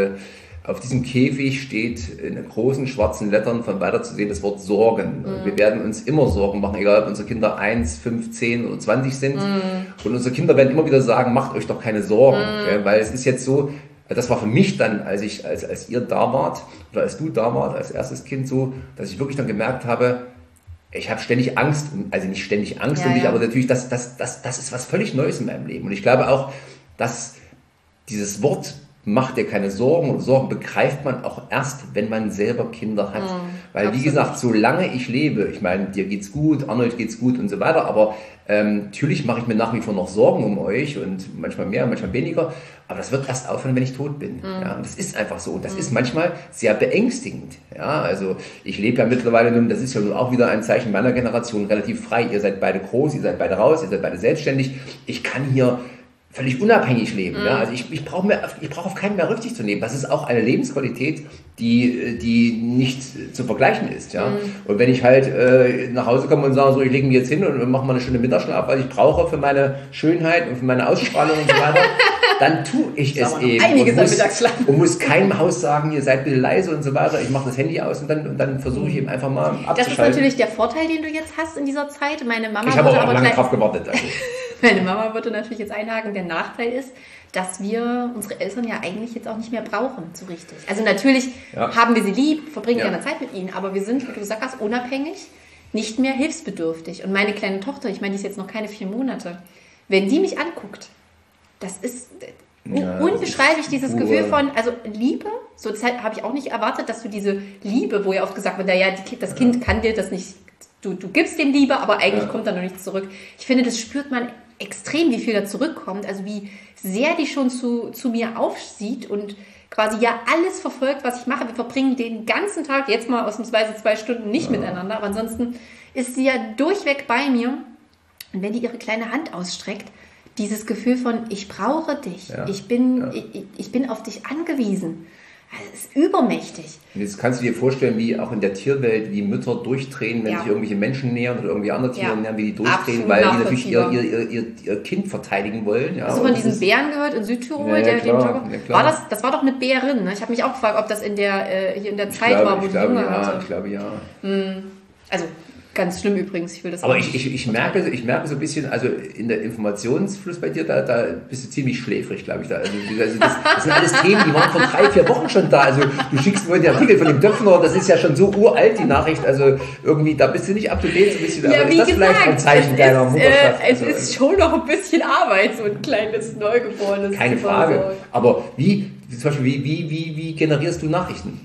auf diesem Käfig steht in großen schwarzen Lettern von weiter zu sehen das Wort Sorgen. Und wir werden uns immer Sorgen machen, egal ob unsere Kinder 1, 5, 10 oder 20 sind. Und unsere Kinder werden immer wieder sagen, macht euch doch keine Sorgen. Gell? Weil es ist jetzt so, das war für mich dann, als ihr da wart, oder als du da wart, als erstes Kind so, dass ich wirklich dann gemerkt habe, ich habe ständig Angst, also nicht ständig Angst um dich, aber natürlich, das ist was völlig Neues in meinem Leben. Und ich glaube auch, dass dieses Wort mach dir keine Sorgen, und Sorgen begreift man auch erst, wenn man selber Kinder hat. Weil, absolut. Wie gesagt, solange ich lebe, ich meine, dir geht's gut, Arnold geht's gut und so weiter, aber natürlich mache ich mir nach wie vor noch Sorgen um euch, und manchmal mehr, manchmal weniger, aber das wird erst aufhören, wenn ich tot bin. Ja, und das ist einfach so. Und das ist manchmal sehr beängstigend. Ja, also ich lebe ja mittlerweile nun, das ist ja nun auch wieder ein Zeichen meiner Generation, relativ frei. Ihr seid beide groß, ihr seid beide raus, ihr seid beide selbstständig. Ich kann hier völlig unabhängig leben. Ja? Also ich brauche auf keinen mehr Rücksicht zu nehmen. Das ist auch eine Lebensqualität, die nicht zu vergleichen ist. Ja? Und wenn ich halt nach Hause komme und sage, so, ich lege mich jetzt hin und mache mal eine Stunde Mittagsschlaf, weil ich brauche für meine Schönheit und für meine Ausstrahlung und so weiter, dann tue ich es eben. Und muss keinem Haus sagen, ihr seid bitte leise und so weiter. Ich mache das Handy aus, und dann versuche ich eben einfach mal abzuschalten. Das ist natürlich der Vorteil, den du jetzt hast in dieser Zeit. Meine Mama ich habe auch lange drauf gewartet. Also. Meine Mama würde natürlich jetzt einhaken, der Nachteil ist, dass wir unsere Eltern ja eigentlich jetzt auch nicht mehr brauchen, so richtig. Also natürlich haben wir sie lieb, verbringen gerne Zeit mit ihnen, aber wir sind, wie du gesagt hast, unabhängig, nicht mehr hilfsbedürftig. Und meine kleine Tochter, ich meine, die ist jetzt noch keine 4 Monate, wenn die mich anguckt, das ist unbeschreiblich, dieses Gefühl von, also Liebe, so das habe ich auch nicht erwartet, dass du diese Liebe, wo ja oft gesagt wird, das Kind kann dir das nicht, du gibst dem Liebe, aber eigentlich kommt da noch nichts zurück. Ich finde, das spürt man extrem, wie viel da zurückkommt, also wie sehr die schon zu mir aufsieht und quasi ja alles verfolgt, was ich mache. Wir verbringen den ganzen Tag, jetzt mal ausnahmsweise 2 Stunden nicht miteinander, aber ansonsten ist sie ja durchweg bei mir. Und wenn die ihre kleine Hand ausstreckt, dieses Gefühl von, ich brauche dich, ich bin auf dich angewiesen. Das ist übermächtig. Und jetzt kannst du dir vorstellen, wie auch in der Tierwelt, wie Mütter durchdrehen, wenn sich irgendwelche Menschen nähern oder irgendwie andere Tiere nähern, wie die durchdrehen, weil die natürlich ihr Kind verteidigen wollen. Ja. Hast du von diesen Bären gehört in Südtirol? Das war doch eine Bärin. Ne? Ich habe mich auch gefragt, ob das hier in der Zeit war, wo die Junge hatte. Ich glaube, ja. Also Ganz schlimm übrigens, ich will das aber ich merke so ein bisschen, also in der Informationsfluss bei dir, da bist du ziemlich schläfrig, glaube ich. Also das sind alles Themen, die waren vor 3-4 Wochen schon da. Also du schickst mir den Artikel von dem Döpfner, das ist ja schon so uralt, die Nachricht. Also irgendwie, da bist du nicht up to date so ein bisschen. Ja, aber wie ist das gesagt, vielleicht ein Zeichen deiner Mutterschaft? Es ist schon noch ein bisschen Arbeit, so ein kleines Neugeborenes. Keine Frage. Aber wie generierst du Nachrichten?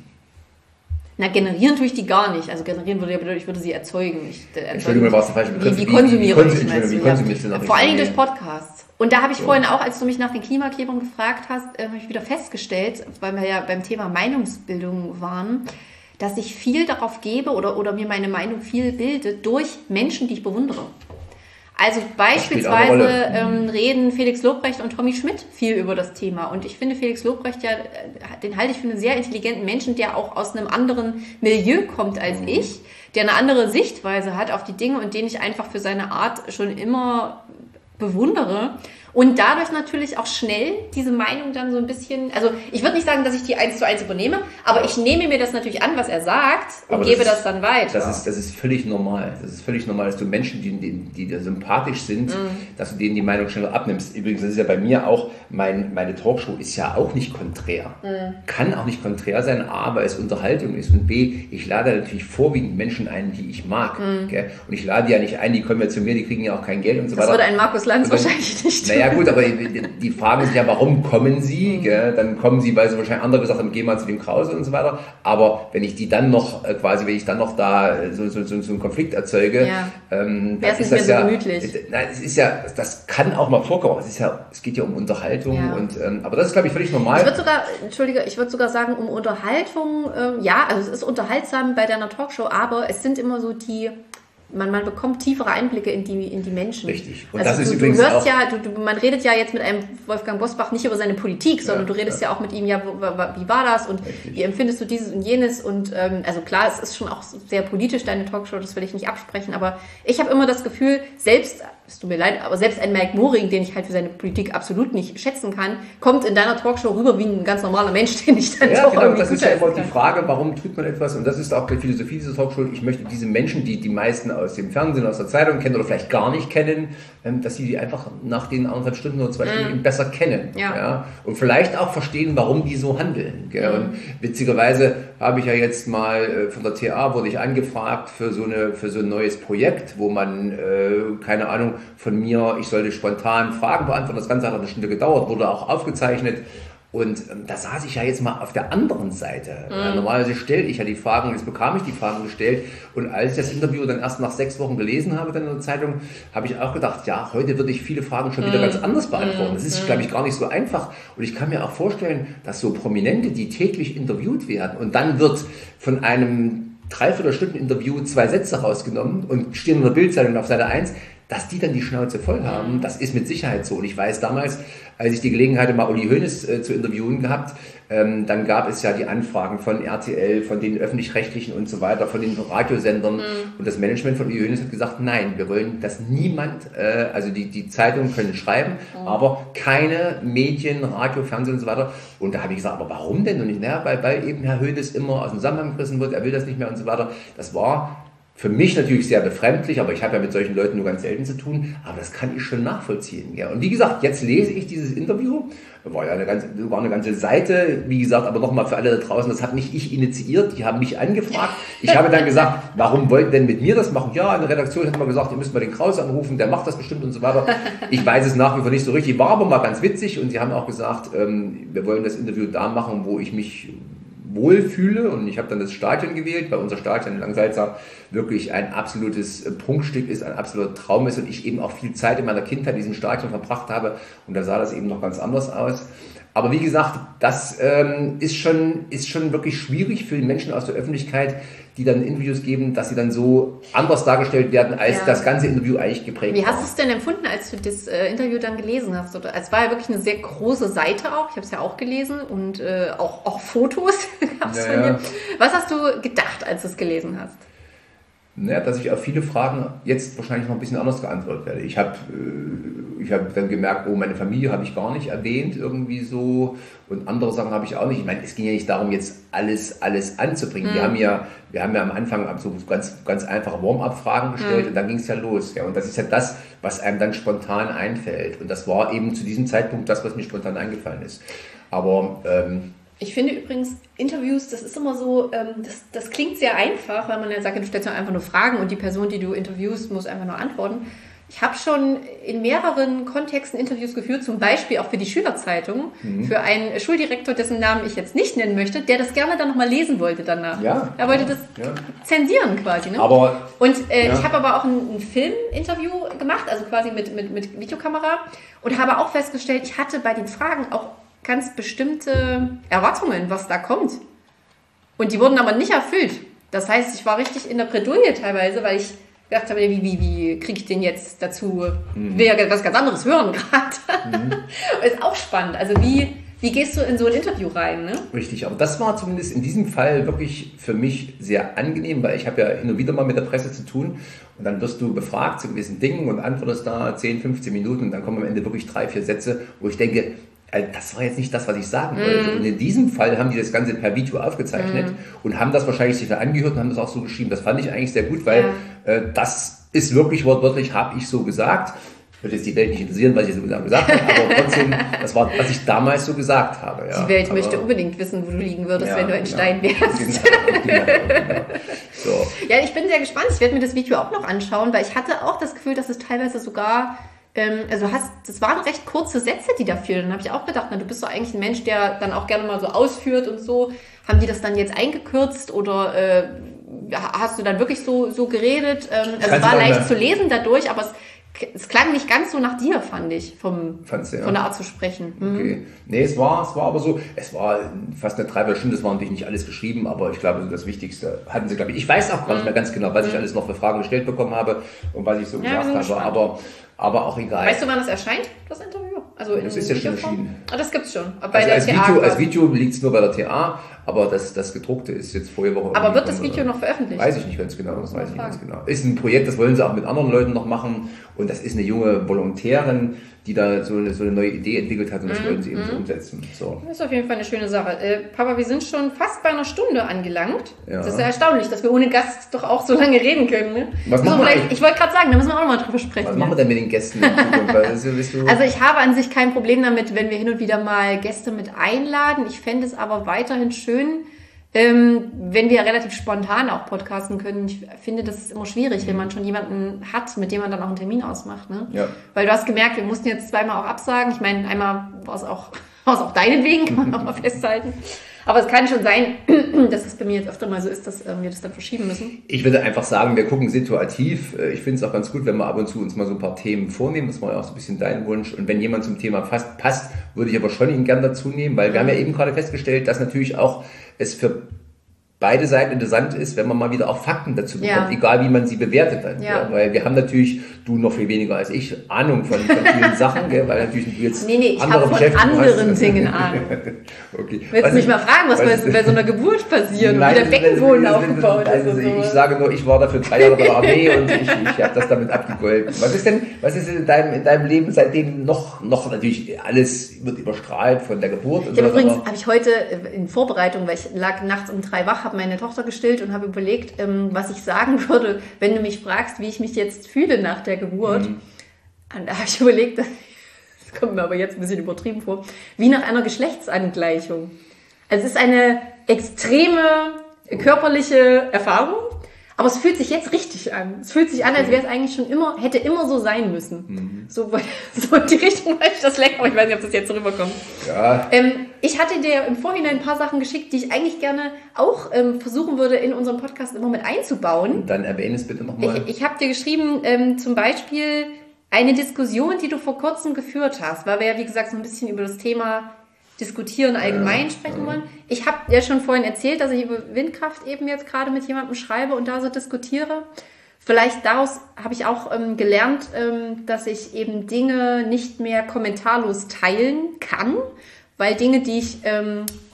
Na, generieren tue ich die gar nicht. Also generieren würde ja bedeuten, ich würde sie erzeugen. Entschuldigung, war es der falsche Begriff. Wie konsumiere ich? Wie konsumierst du Nachrichten? Vor allen Dingen durch Podcasts. Und da habe ich vorhin auch, als du mich nach den Klimaklebern gefragt hast, habe ich wieder festgestellt, weil wir ja beim Thema Meinungsbildung waren, dass ich viel darauf gebe oder mir meine Meinung viel bilde durch Menschen, die ich bewundere. Also beispielsweise reden Felix Lobrecht und Tommy Schmidt viel über das Thema. Und ich finde Felix Lobrecht den halte ich für einen sehr intelligenten Menschen, der auch aus einem anderen Milieu kommt als ich, der eine andere Sichtweise hat auf die Dinge und den ich einfach für seine Art schon immer bewundere. Und dadurch natürlich auch schnell diese Meinung dann so ein bisschen, also ich würde nicht sagen, dass ich die 1:1 übernehme, aber ich nehme mir das natürlich an, was er sagt und gebe das dann weiter. Das ist völlig normal. Das ist völlig normal, dass du Menschen, die dir sympathisch sind, dass du denen die Meinung schneller abnimmst. Übrigens, das ist ja bei mir auch, meine Talkshow ist ja auch nicht konträr. Kann auch nicht konträr sein, A, weil es Unterhaltung ist und B, ich lade natürlich vorwiegend Menschen ein, die ich mag. Gell? Und ich lade ja nicht ein, die kommen ja zu mir, die kriegen ja auch kein Geld und so weiter. Das würde ein Markus Lanz wahrscheinlich nicht tun. Ja gut, aber die Frage ist ja, warum kommen sie? Gell? Dann kommen sie, weil sie wahrscheinlich andere gesagt haben, geh mal zu dem Krause und so weiter. Aber wenn ich die dann noch da so einen Konflikt erzeuge, dann ist das ja gemütlich. Nein, das kann auch mal vorkommen. Es geht ja um Unterhaltung aber das ist, glaube ich, völlig normal. Ich würde sogar sagen, um Unterhaltung, also es ist unterhaltsam bei deiner Talkshow, aber es sind immer so man bekommt tiefere Einblicke in die Menschen. Richtig. Und also das ist übrigens auch... man redet ja jetzt mit einem Wolfgang Bosbach nicht über seine Politik, sondern du redest ja auch mit ihm, wie war das und wie empfindest du dieses und jenes und also klar, es ist schon auch sehr politisch, deine Talkshow, das will ich nicht absprechen, aber ich habe immer das Gefühl, es tut mir leid, aber selbst ein Mike Moring, den ich halt für seine Politik absolut nicht schätzen kann, kommt in deiner Talkshow rüber wie ein ganz normaler Mensch, den ich dann doch genau, irgendwie das ist ja immer die Frage, warum tut man etwas und das ist auch die Philosophie dieser Talkshow. Ich möchte diese Menschen, die meisten aus dem Fernsehen, aus der Zeitung kennen oder vielleicht gar nicht kennen, dass sie die einfach nach den 1,5 Stunden oder 2 Stunden eben besser kennen. Ja? Und vielleicht auch verstehen, warum die so handeln. Gell? Und witzigerweise habe ich ja jetzt mal von der TA wurde ich angefragt für so ein neues Projekt, wo man, keine Ahnung, von mir, ich sollte spontan Fragen beantworten. Das Ganze hat eine Stunde gedauert, wurde auch aufgezeichnet. Und da saß ich ja jetzt mal auf der anderen Seite. Ja, normalerweise stelle ich ja die Fragen, jetzt bekam ich die Fragen gestellt. Und als ich das Interview dann erst nach 6 Wochen gelesen habe dann in der Zeitung, habe ich auch gedacht, ja, heute würde ich viele Fragen schon wieder ganz anders beantworten. Das ist, glaube ich, gar nicht so einfach. Und ich kann mir auch vorstellen, dass so Prominente, die täglich interviewt werden und dann wird von einem 3/4-Stunden-Interview 2 Sätze rausgenommen und stehen in der Bildzeitung auf Seite 1, dass die dann die Schnauze voll haben, das ist mit Sicherheit so. Und ich weiß damals, als ich die Gelegenheit hatte, mal Uli Hoeneß zu interviewen gehabt, dann gab es ja die Anfragen von RTL, von den Öffentlich-Rechtlichen und so weiter, von den Radiosendern. Und das Management von Uli Hoeneß hat gesagt, nein, wir wollen, dass niemand, also die Zeitungen können schreiben, aber keine Medien, Radio, Fernsehen und so weiter. Und da habe ich gesagt, aber warum denn? Und ich, weil eben Herr Hoeneß immer aus dem Zusammenhang gerissen wird, er will das nicht mehr und so weiter. Das war für mich natürlich sehr befremdlich, aber ich habe ja mit solchen Leuten nur ganz selten zu tun, aber das kann ich schon nachvollziehen. Ja. Und wie gesagt, jetzt lese ich dieses Interview, war eine ganze Seite, wie gesagt, aber nochmal für alle da draußen, das hat nicht ich initiiert, die haben mich angefragt. Ich habe dann gesagt, warum wollt ihr denn mit mir das machen? Ja, in der Redaktion hat man gesagt, ihr müsst mal den Krause anrufen, der macht das bestimmt und so weiter. Ich weiß es nach wie vor nicht so richtig, war aber mal ganz witzig und sie haben auch gesagt, wir wollen das Interview da machen, wo ich mich wohlfühle und ich habe dann das Stadion gewählt, weil unser Stadion in Langsalza wirklich ein absolutes Prunkstück ist, ein absoluter Traum ist und ich eben auch viel Zeit in meiner Kindheit in diesem Stadion verbracht habe und da sah das eben noch ganz anders aus. Aber wie gesagt, das ist schon wirklich schwierig für die Menschen aus der Öffentlichkeit, die dann Interviews geben, dass sie dann so anders dargestellt werden, als das ganze Interview eigentlich geprägt war. Wie hast du es denn empfunden, als du das Interview dann gelesen hast? Oder? Es war ja wirklich eine sehr große Seite auch, ich habe es ja auch gelesen und auch Fotos gab es von dir. Was hast du gedacht, als du es gelesen hast? Dass ich auf viele Fragen jetzt wahrscheinlich noch ein bisschen anders geantwortet werde. Ich habe dann gemerkt, meine Familie habe ich gar nicht erwähnt irgendwie so und andere Sachen habe ich auch nicht. Ich meine, es ging ja nicht darum, jetzt alles anzubringen. Wir haben ja am Anfang so ganz, ganz einfache Warm-up-Fragen gestellt und dann ging es ja los. Ja, und das ist ja das, was einem dann spontan einfällt. Und das war eben zu diesem Zeitpunkt das, was mir spontan eingefallen ist. Aber ich finde übrigens, Interviews, das ist immer so, das klingt sehr einfach, weil man ja sagt, du stellst einfach nur Fragen und die Person, die du interviewst, muss einfach nur antworten. Ich habe schon in mehreren Kontexten Interviews geführt, zum Beispiel auch für die Schülerzeitung, für einen Schuldirektor, dessen Namen ich jetzt nicht nennen möchte, der das gerne dann nochmal lesen wollte danach. Ja. Er wollte das zensieren quasi. Ne? Ich habe aber auch ein Filminterview gemacht, also quasi mit Videokamera und habe auch festgestellt, ich hatte bei den Fragen auch ganz bestimmte Erwartungen, was da kommt. Und die wurden aber nicht erfüllt. Das heißt, ich war richtig in der Bredouille teilweise, weil ich gedacht habe, wie kriege ich den jetzt dazu, will ja was ganz anderes hören gerade. Ist auch spannend. Also wie gehst du in so ein Interview rein? Ne? Richtig, aber das war zumindest in diesem Fall wirklich für mich sehr angenehm, weil ich habe ja hin und wieder mal mit der Presse zu tun und dann wirst du befragt zu gewissen Dingen und antwortest da 10, 15 Minuten und dann kommen am Ende wirklich 3, 4 Sätze, wo ich denke, das war jetzt nicht das, was ich sagen wollte. Und in diesem Fall haben die das Ganze per Video aufgezeichnet und haben das wahrscheinlich sich angehört und haben das auch so geschrieben. Das fand ich eigentlich sehr gut, weil das ist wirklich wortwörtlich, habe ich so gesagt. Würde jetzt die Welt nicht interessieren, was ich so gesagt habe, aber trotzdem, das war, was ich damals so gesagt habe. Ja. Die Welt möchte unbedingt wissen, wo du liegen würdest, wenn du ein Stein wärst. Genau. So. Ja, ich bin sehr gespannt. Ich werde mir das Video auch noch anschauen, weil ich hatte auch das Gefühl, dass es teilweise sogar das waren recht kurze Sätze, die da fielen. Dann habe ich auch gedacht, du bist doch eigentlich ein Mensch, der dann auch gerne mal so ausführt und so. Haben die das dann jetzt eingekürzt oder hast du dann wirklich so geredet? Es war leicht zu lesen dadurch, aber es klang nicht ganz so nach dir, fand ich, von der Art zu sprechen. Okay. Nee, es war aber so, es war fast eine 3 Stunden, das war natürlich nicht alles geschrieben, aber ich glaube, das Wichtigste hatten sie, glaube ich. Ich weiß auch gar nicht mehr ganz genau, was ich alles noch für Fragen gestellt bekommen habe und was ich so gesagt habe, aber auch egal. Weißt du, wann das erscheint, das Interview? Also das ist ja schon erschienen. Das gibt's schon. Als Video liegt es nur bei der TA, aber das gedruckte ist jetzt vorige Woche. Aber wird das Video noch veröffentlicht? Weiß ich nicht ganz genau. Ist ein Projekt, das wollen sie auch mit anderen Leuten noch machen und das ist eine junge Volontärin, die da so eine neue Idee entwickelt hat und das wollen sie eben so umsetzen. So. Das ist auf jeden Fall eine schöne Sache. Papa, wir sind schon fast bei einer Stunde angelangt. Ja. Das ist ja erstaunlich, dass wir ohne Gast doch auch so lange reden können. Ne? Ich wollte gerade sagen, da müssen wir auch noch mal drüber sprechen. Was machen wir denn mit den Gästen? Also ich habe an sich kein Problem damit, wenn wir hin und wieder mal Gäste mit einladen. Ich fände es aber weiterhin schön, wenn wir relativ spontan auch podcasten können. Ich finde, das ist immer schwierig, wenn man schon jemanden hat, mit dem man dann auch einen Termin ausmacht. Ne? Ja. Weil du hast gemerkt, wir mussten jetzt zweimal auch absagen. Ich meine, einmal war es auch deinetwegen, kann man auch mal festhalten. Aber es kann schon sein, dass es bei mir jetzt öfter mal so ist, dass wir das dann verschieben müssen. Ich würde einfach sagen, wir gucken situativ. Ich finde es auch ganz gut, wenn wir ab und zu uns mal so ein paar Themen vornehmen. Das war ja auch so ein bisschen dein Wunsch. Und wenn jemand zum Thema passt, würde ich aber schon ihn gern dazu nehmen, weil wir haben ja eben gerade festgestellt, dass natürlich auch es für beide Seiten interessant ist, wenn man mal wieder auch Fakten dazu bekommt, egal wie man sie bewertet dann. Ja. Ja, weil wir haben natürlich, du noch viel weniger als ich, Ahnung von vielen Sachen, gell, weil natürlich du jetzt ich habe von anderen Dingen Ahnung. Okay. Willst du mich mal fragen, was bei so einer Geburt passiert und wie der Beckenboden aufgebaut ist? Also ich sage nur, ich war dafür 3 Jahre bei der Armee und ich habe das damit abgegolten. Was ist in deinem Leben seitdem noch natürlich alles wird überstrahlt von der Geburt? Und übrigens habe ich heute in Vorbereitung, weil ich lag nachts um 3 wach, habe meine Tochter gestillt und habe überlegt, was ich sagen würde, wenn du mich fragst, wie ich mich jetzt fühle nach der Geburt. Und da habe ich überlegt, das kommt mir aber jetzt ein bisschen übertrieben vor, wie nach einer Geschlechtsangleichung. Also es ist eine extreme körperliche Erfahrung, aber es fühlt sich jetzt richtig an. Es fühlt sich an, als wäre es eigentlich hätte immer so sein müssen. So in die Richtung, weil ich das lecke, aber ich weiß nicht, ob das jetzt rüberkommt. Ja. Ich hatte dir im Vorhinein ein paar Sachen geschickt, die ich eigentlich gerne auch versuchen würde, in unserem Podcast immer mit einzubauen. Dann erwähne es bitte nochmal. Ich habe dir geschrieben, zum Beispiel eine Diskussion, die du vor kurzem geführt hast, weil wir ja, wie gesagt, so ein bisschen über das Thema Diskutieren allgemein sprechen wollen. Ich habe ja schon vorhin erzählt, dass ich über Windkraft eben jetzt gerade mit jemandem schreibe und da so diskutiere. Vielleicht daraus habe ich auch gelernt, dass ich eben Dinge nicht mehr kommentarlos teilen kann, weil Dinge, die ich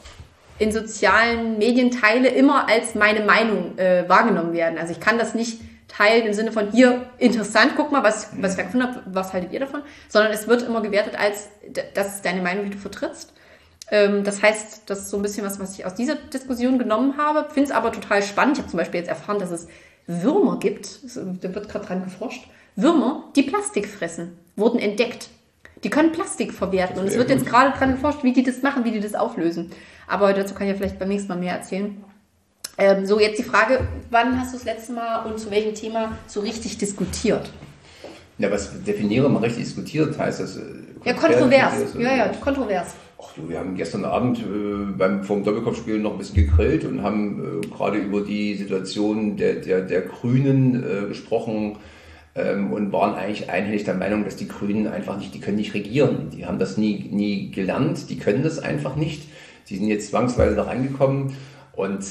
in sozialen Medien teile, immer als meine Meinung wahrgenommen werden. Also ich kann das nicht teilen im Sinne von, hier, interessant, guck mal, was ich da gefunden habe, was haltet ihr davon? Sondern es wird immer gewertet als, das ist deine Meinung, die du vertrittst. Das heißt, das ist so ein bisschen was ich aus dieser Diskussion genommen habe, finde es aber total spannend. Ich habe zum Beispiel jetzt erfahren, dass es Würmer gibt, da wird gerade dran geforscht, Würmer, die Plastik fressen, wurden entdeckt. Die können Plastik verwerten und es wird jetzt gerade dran geforscht, wie die das machen, wie die das auflösen. Aber dazu kann ich ja vielleicht beim nächsten Mal mehr erzählen. So, jetzt die Frage, wann hast du das letzte Mal und zu welchem Thema so richtig diskutiert? Ja, was definiere mal richtig diskutiert, heißt das? Ja, kontrovers. Ja, kontrovers. Ach du, wir haben gestern Abend vom Doppelkopfspiel noch ein bisschen gegrillt und haben gerade über die Situation der Grünen gesprochen und waren eigentlich einhellig der Meinung, dass die Grünen einfach nicht, die können nicht regieren. Die haben das nie gelernt, die können das einfach nicht. Die sind jetzt zwangsweise da reingekommen. Und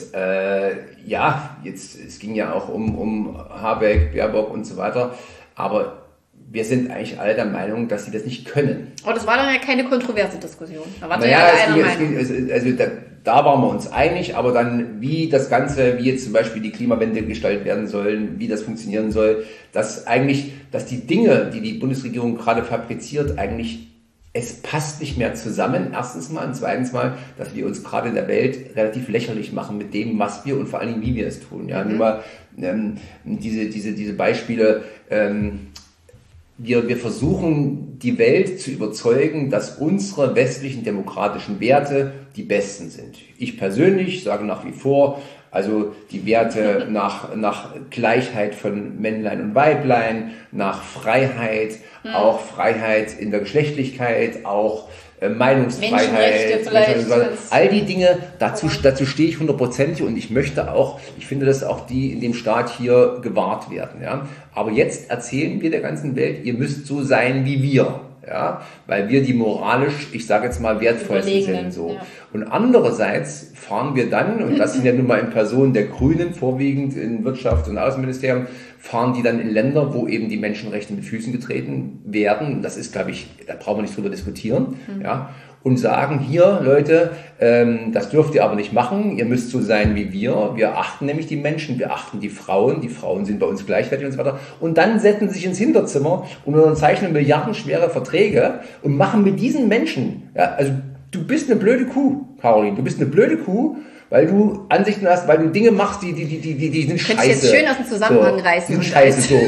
es ging ja auch um Habeck, Baerbock und so weiter. Aber wir sind eigentlich alle der Meinung, dass sie das nicht können. Aber das war dann ja keine kontroverse Diskussion. Da war da waren wir uns einig, aber dann, wie das Ganze, wie jetzt zum Beispiel die Klimawende gestaltet werden sollen, wie das funktionieren soll, dass die Dinge, die die Bundesregierung gerade fabriziert, eigentlich es passt nicht mehr zusammen, erstens mal, und zweitens mal, dass wir uns gerade in der Welt relativ lächerlich machen mit dem, was wir und vor allen Dingen, wie wir es tun. Ja, nur mal diese Beispiele, wir versuchen, die Welt zu überzeugen, dass unsere westlichen demokratischen Werte die besten sind. Ich persönlich sage nach wie vor, also die Werte nach Gleichheit von Männlein und Weiblein, nach Freiheit, auch Freiheit in der Geschlechtlichkeit, auch Meinungsfreiheit, all die Dinge, dazu stehe ich 100%, und ich finde, dass auch die in dem Staat hier gewahrt werden. Ja? Aber jetzt erzählen wir der ganzen Welt, ihr müsst so sein wie wir. Ja, weil wir die moralisch, ich sage jetzt mal, wertvollsten sind. So. Ja. Und andererseits fahren wir dann, und das sind ja nun mal in Person der Grünen, vorwiegend in Wirtschafts- und Außenministerium, fahren die dann in Länder, wo eben die Menschenrechte mit Füßen getreten werden. Das ist, glaube ich, da brauchen wir nicht drüber diskutieren. Ja. Und sagen, hier, Leute, das dürft ihr aber nicht machen, ihr müsst so sein wie wir. Wir achten nämlich die Menschen, wir achten die Frauen sind bei uns gleichwertig und so weiter. Und dann setzen sie sich ins Hinterzimmer und unterzeichnen milliardenschwere Verträge und machen mit diesen Menschen, ja, also du bist eine blöde Kuh, Caroline, du bist eine blöde Kuh, weil du Ansichten hast, weil du Dinge machst, die sind scheiße. Könntest jetzt schön aus dem Zusammenhang reißen. Die sind scheiße, so.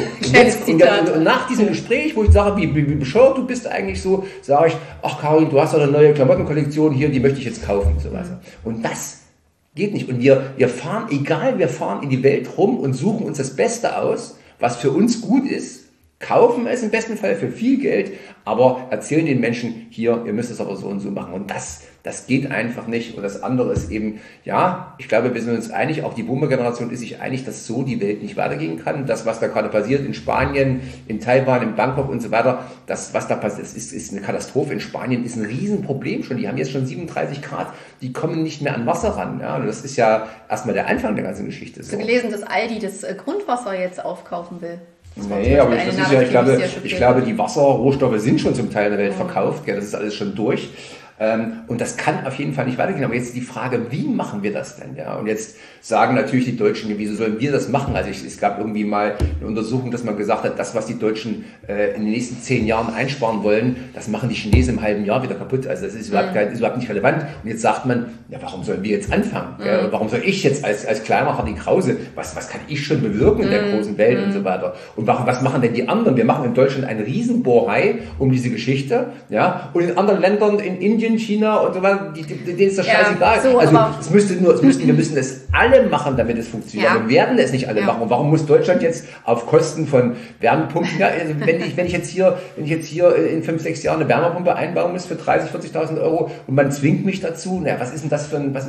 Und nach diesem Gespräch, wo ich sage, wie bescheuert du bist eigentlich so, sage ich, ach Caroline, du hast doch eine neue Klamottenkollektion hier, die möchte ich jetzt kaufen. Und so weiter. Und das geht nicht. Und wir fahren in die Welt rum und suchen uns das Beste aus, was für uns gut ist, kaufen es im besten Fall für viel Geld, aber erzählen den Menschen, hier, ihr müsst es aber so und so machen. Und das geht einfach nicht. Und das andere ist eben, ja, ich glaube, wir sind uns einig, auch die Boomer-Generation ist sich einig, dass so die Welt nicht weitergehen kann. Das, was da gerade passiert in Spanien, in Taiwan, in Bangkok und so weiter, das, was da passiert, ist eine Katastrophe. In Spanien ist ein Riesenproblem schon. Die haben jetzt schon 37 Grad, die kommen nicht mehr an Wasser ran. Ja, und das ist ja erstmal der Anfang der ganzen Geschichte. Hast du gelesen, dass Aldi das Grundwasser jetzt aufkaufen will? Nee, aber ich glaube, die Wasserrohstoffe sind schon zum Teil in der Welt verkauft. Ja, das ist alles schon durch. Und das kann auf jeden Fall nicht weitergehen. Aber jetzt die Frage, wie machen wir das denn? Ja? Und jetzt sagen natürlich die Deutschen, wieso sollen wir das machen? Also es gab irgendwie mal eine Untersuchung, dass man gesagt hat, das, was die Deutschen in den nächsten 10 Jahren einsparen wollen, das machen die Chinesen im halben Jahr wieder kaputt. Also das ist überhaupt nicht relevant. Und jetzt sagt man, ja, warum sollen wir jetzt anfangen? Ja? Warum soll ich jetzt als kleiner Hardy Krause, was kann ich schon bewirken in der großen Welt und so weiter? Und was machen denn die anderen? Wir machen in Deutschland eine Riesenbohrei um diese Geschichte. Ja? Und in anderen Ländern, in Indien, China und so weiter, denen ist das scheißegal. So, also wir müssen es alle machen, damit es funktioniert. Ja. Wir werden es nicht alle machen. Und warum muss Deutschland jetzt auf Kosten von Wärmepumpen, ja, also wenn ich jetzt hier in 5-6 Jahren eine Wärmepumpe einbauen muss für 30.000, 40.000 Euro und man zwingt mich dazu, na, was ist erzeugt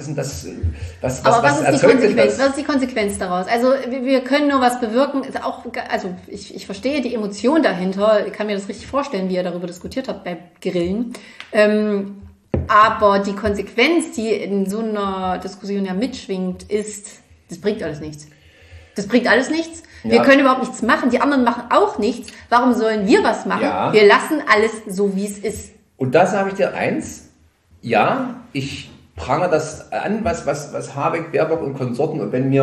denn das? Was ist die Konsequenz daraus? Also wir können nur was bewirken. Also ich verstehe die Emotion dahinter, ich kann mir das richtig vorstellen, wie ihr darüber diskutiert habt beim Grillen. Aber die Konsequenz, die in so einer Diskussion ja mitschwingt, ist, das bringt alles nichts. Das bringt alles nichts. Ja. Wir können überhaupt nichts machen. Die anderen machen auch nichts. Warum sollen wir was machen? Ja. Wir lassen alles so, wie es ist. Und da sage ich dir eins. Ja, ich prangere das an, was Habeck, Baerbock und Konsorten. Und wenn mir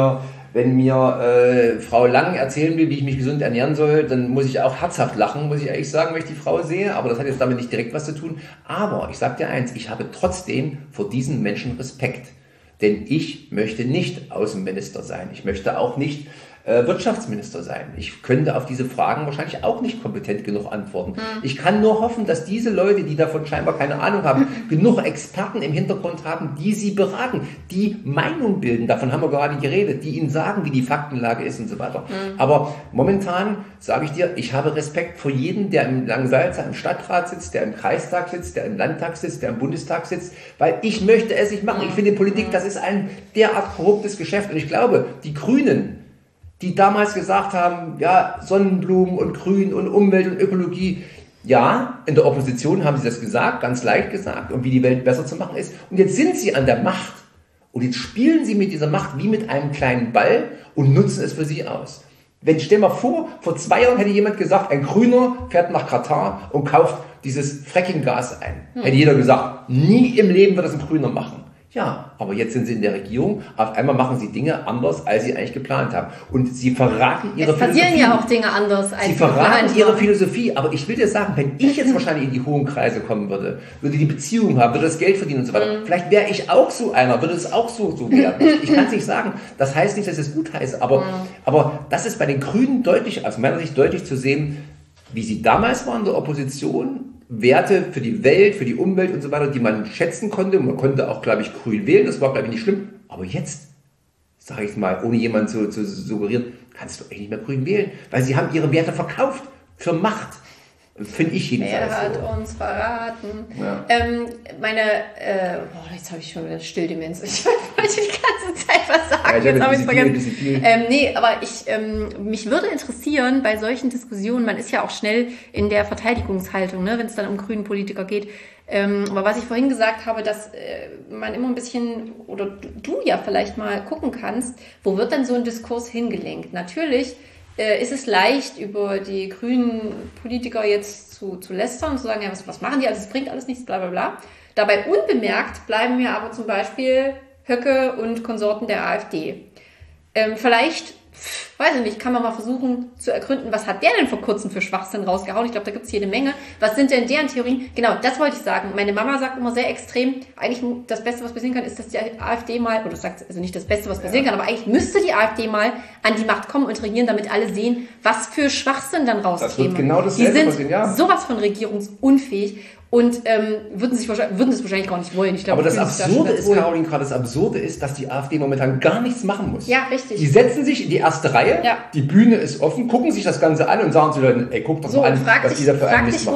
wenn mir Frau Lang erzählen will, wie ich mich gesund ernähren soll, dann muss ich auch herzhaft lachen, muss ich ehrlich sagen, wenn ich die Frau sehe. Aber das hat jetzt damit nicht direkt was zu tun. Aber ich sage dir eins, ich habe trotzdem vor diesen Menschen Respekt. Denn ich möchte nicht Außenminister sein. Ich möchte auch nicht Wirtschaftsminister sein. Ich könnte auf diese Fragen wahrscheinlich auch nicht kompetent genug antworten. Ich kann nur hoffen, dass diese Leute, die davon scheinbar keine Ahnung haben, genug Experten im Hintergrund haben, die sie beraten, die Meinung bilden. Davon haben wir gerade geredet, die ihnen sagen, wie die Faktenlage ist und so weiter. Aber momentan sage ich dir, ich habe Respekt vor jedem, der im Langensalza im Stadtrat sitzt, der im Kreistag sitzt, der im Landtag sitzt, der im Bundestag sitzt, weil ich möchte es nicht machen. Ich finde Politik, das ist ein derart korruptes Geschäft. Und ich glaube, die Grünen, die damals gesagt haben, ja, Sonnenblumen und Grün und Umwelt und Ökologie, ja, in der Opposition haben sie das gesagt, ganz leicht gesagt, und wie die Welt besser zu machen ist. Und jetzt sind sie an der Macht. Und jetzt spielen sie mit dieser Macht wie mit einem kleinen Ball und nutzen es für sie aus. Stell mal vor 2 Jahren hätte jemand gesagt, ein Grüner fährt nach Katar und kauft dieses Fracking-Gas ein. Hätte jeder gesagt, nie im Leben wird das ein Grüner machen. Ja, aber jetzt sind sie in der Regierung, auf einmal machen sie Dinge anders, als sie eigentlich geplant haben. Und sie verraten ihre Philosophie. Es passieren ja auch Dinge anders, als sie verraten ihre Philosophie. Aber ich will dir sagen, wenn ich jetzt wahrscheinlich in die hohen Kreise kommen würde die Beziehung haben, würde das Geld verdienen und so weiter. Vielleicht wäre ich auch so einer, würde es auch so werden. Ich kann es nicht sagen. Das heißt nicht, dass ich es gut heiße. Aber das ist bei den Grünen deutlich, aus meiner Sicht deutlich zu sehen, wie sie damals waren in der Opposition, Werte für die Welt, für die Umwelt und so weiter, die man schätzen konnte. Man konnte auch, glaube ich, grün wählen. Das war, glaube ich, nicht schlimm. Aber jetzt, sage ich mal, ohne jemanden zu suggerieren, kannst du eigentlich nicht mehr grün wählen. Weil sie haben ihre Werte verkauft für Macht. Finde ich jedenfalls. Er hat uns verraten. Ja. Jetzt habe ich schon wieder Stilldemenz. Ich wollte die ganze Zeit was sagen. Ja, jetzt habe ich es vergessen. Aber mich würde interessieren, bei solchen Diskussionen, man ist ja auch schnell in der Verteidigungshaltung, ne, wenn es dann um grünen Politiker geht. Aber was ich vorhin gesagt habe, dass man immer ein bisschen, oder du ja vielleicht mal gucken kannst, wo wird denn so ein Diskurs hingelenkt? Natürlich ist es leicht, über die grünen Politiker jetzt zu lästern und zu sagen, ja, was machen die? Also es bringt alles nichts, bla bla bla. Dabei unbemerkt bleiben mir aber zum Beispiel Höcke und Konsorten der AfD. Vielleicht, weiß ich nicht, kann man mal versuchen zu ergründen, was hat der denn vor kurzem für Schwachsinn rausgehauen? Ich glaube, da gibt es jede Menge. Was sind denn deren Theorien? Genau, das wollte ich sagen. Meine Mama sagt immer sehr extrem, eigentlich das Beste, was passieren kann, ist, dass die AfD mal, oder sagt also nicht das Beste, was passieren kann, aber eigentlich müsste die AfD mal an die Macht kommen und regieren, damit alle sehen, was für Schwachsinn dann rauskäme. Das wird genau dasselbe passieren, ja. Die sind sowas von regierungsunfähig. Und würden es wahrscheinlich gar nicht wollen. Ich glaube, aber das Absurde ist, Caroline, gerade das Absurde ist, dass die AfD momentan gar nichts machen muss. Ja, richtig. Die setzen sich in die erste Reihe, die Bühne ist offen, gucken sich das Ganze an und sagen zu Leuten, ey, guck doch mal an, was die da für einen Mist machen.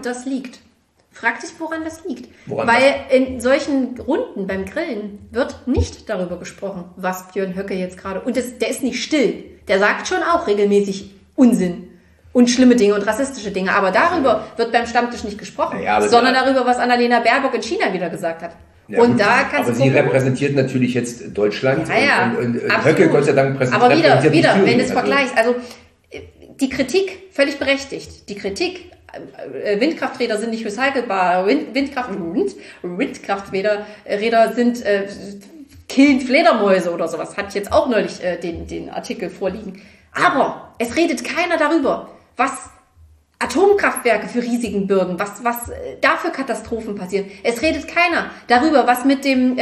Frag dich, woran das liegt. Weil in solchen Runden beim Grillen wird nicht darüber gesprochen, was Björn Höcke jetzt gerade... Und der ist nicht still. Der sagt schon auch regelmäßig Unsinn. Und schlimme Dinge und rassistische Dinge. Aber darüber wird beim Stammtisch nicht gesprochen, sondern darüber, was Annalena Baerbock in China wieder gesagt hat. Ja, und da kannst aber sie repräsentiert natürlich jetzt Deutschland und Höcke, Gott sei Dank, präsentiert. Aber wieder, wenn du es vergleichst, also die Kritik, völlig berechtigt, die Kritik, Windkrafträder sind nicht recycelbar, Windkrafträder sind killen Fledermäuse oder sowas, hatte ich jetzt auch neulich den Artikel vorliegen. Aber es redet keiner darüber, was Atomkraftwerke für Risiken bürgen, was da für Katastrophen passieren. Es redet keiner darüber, was mit dem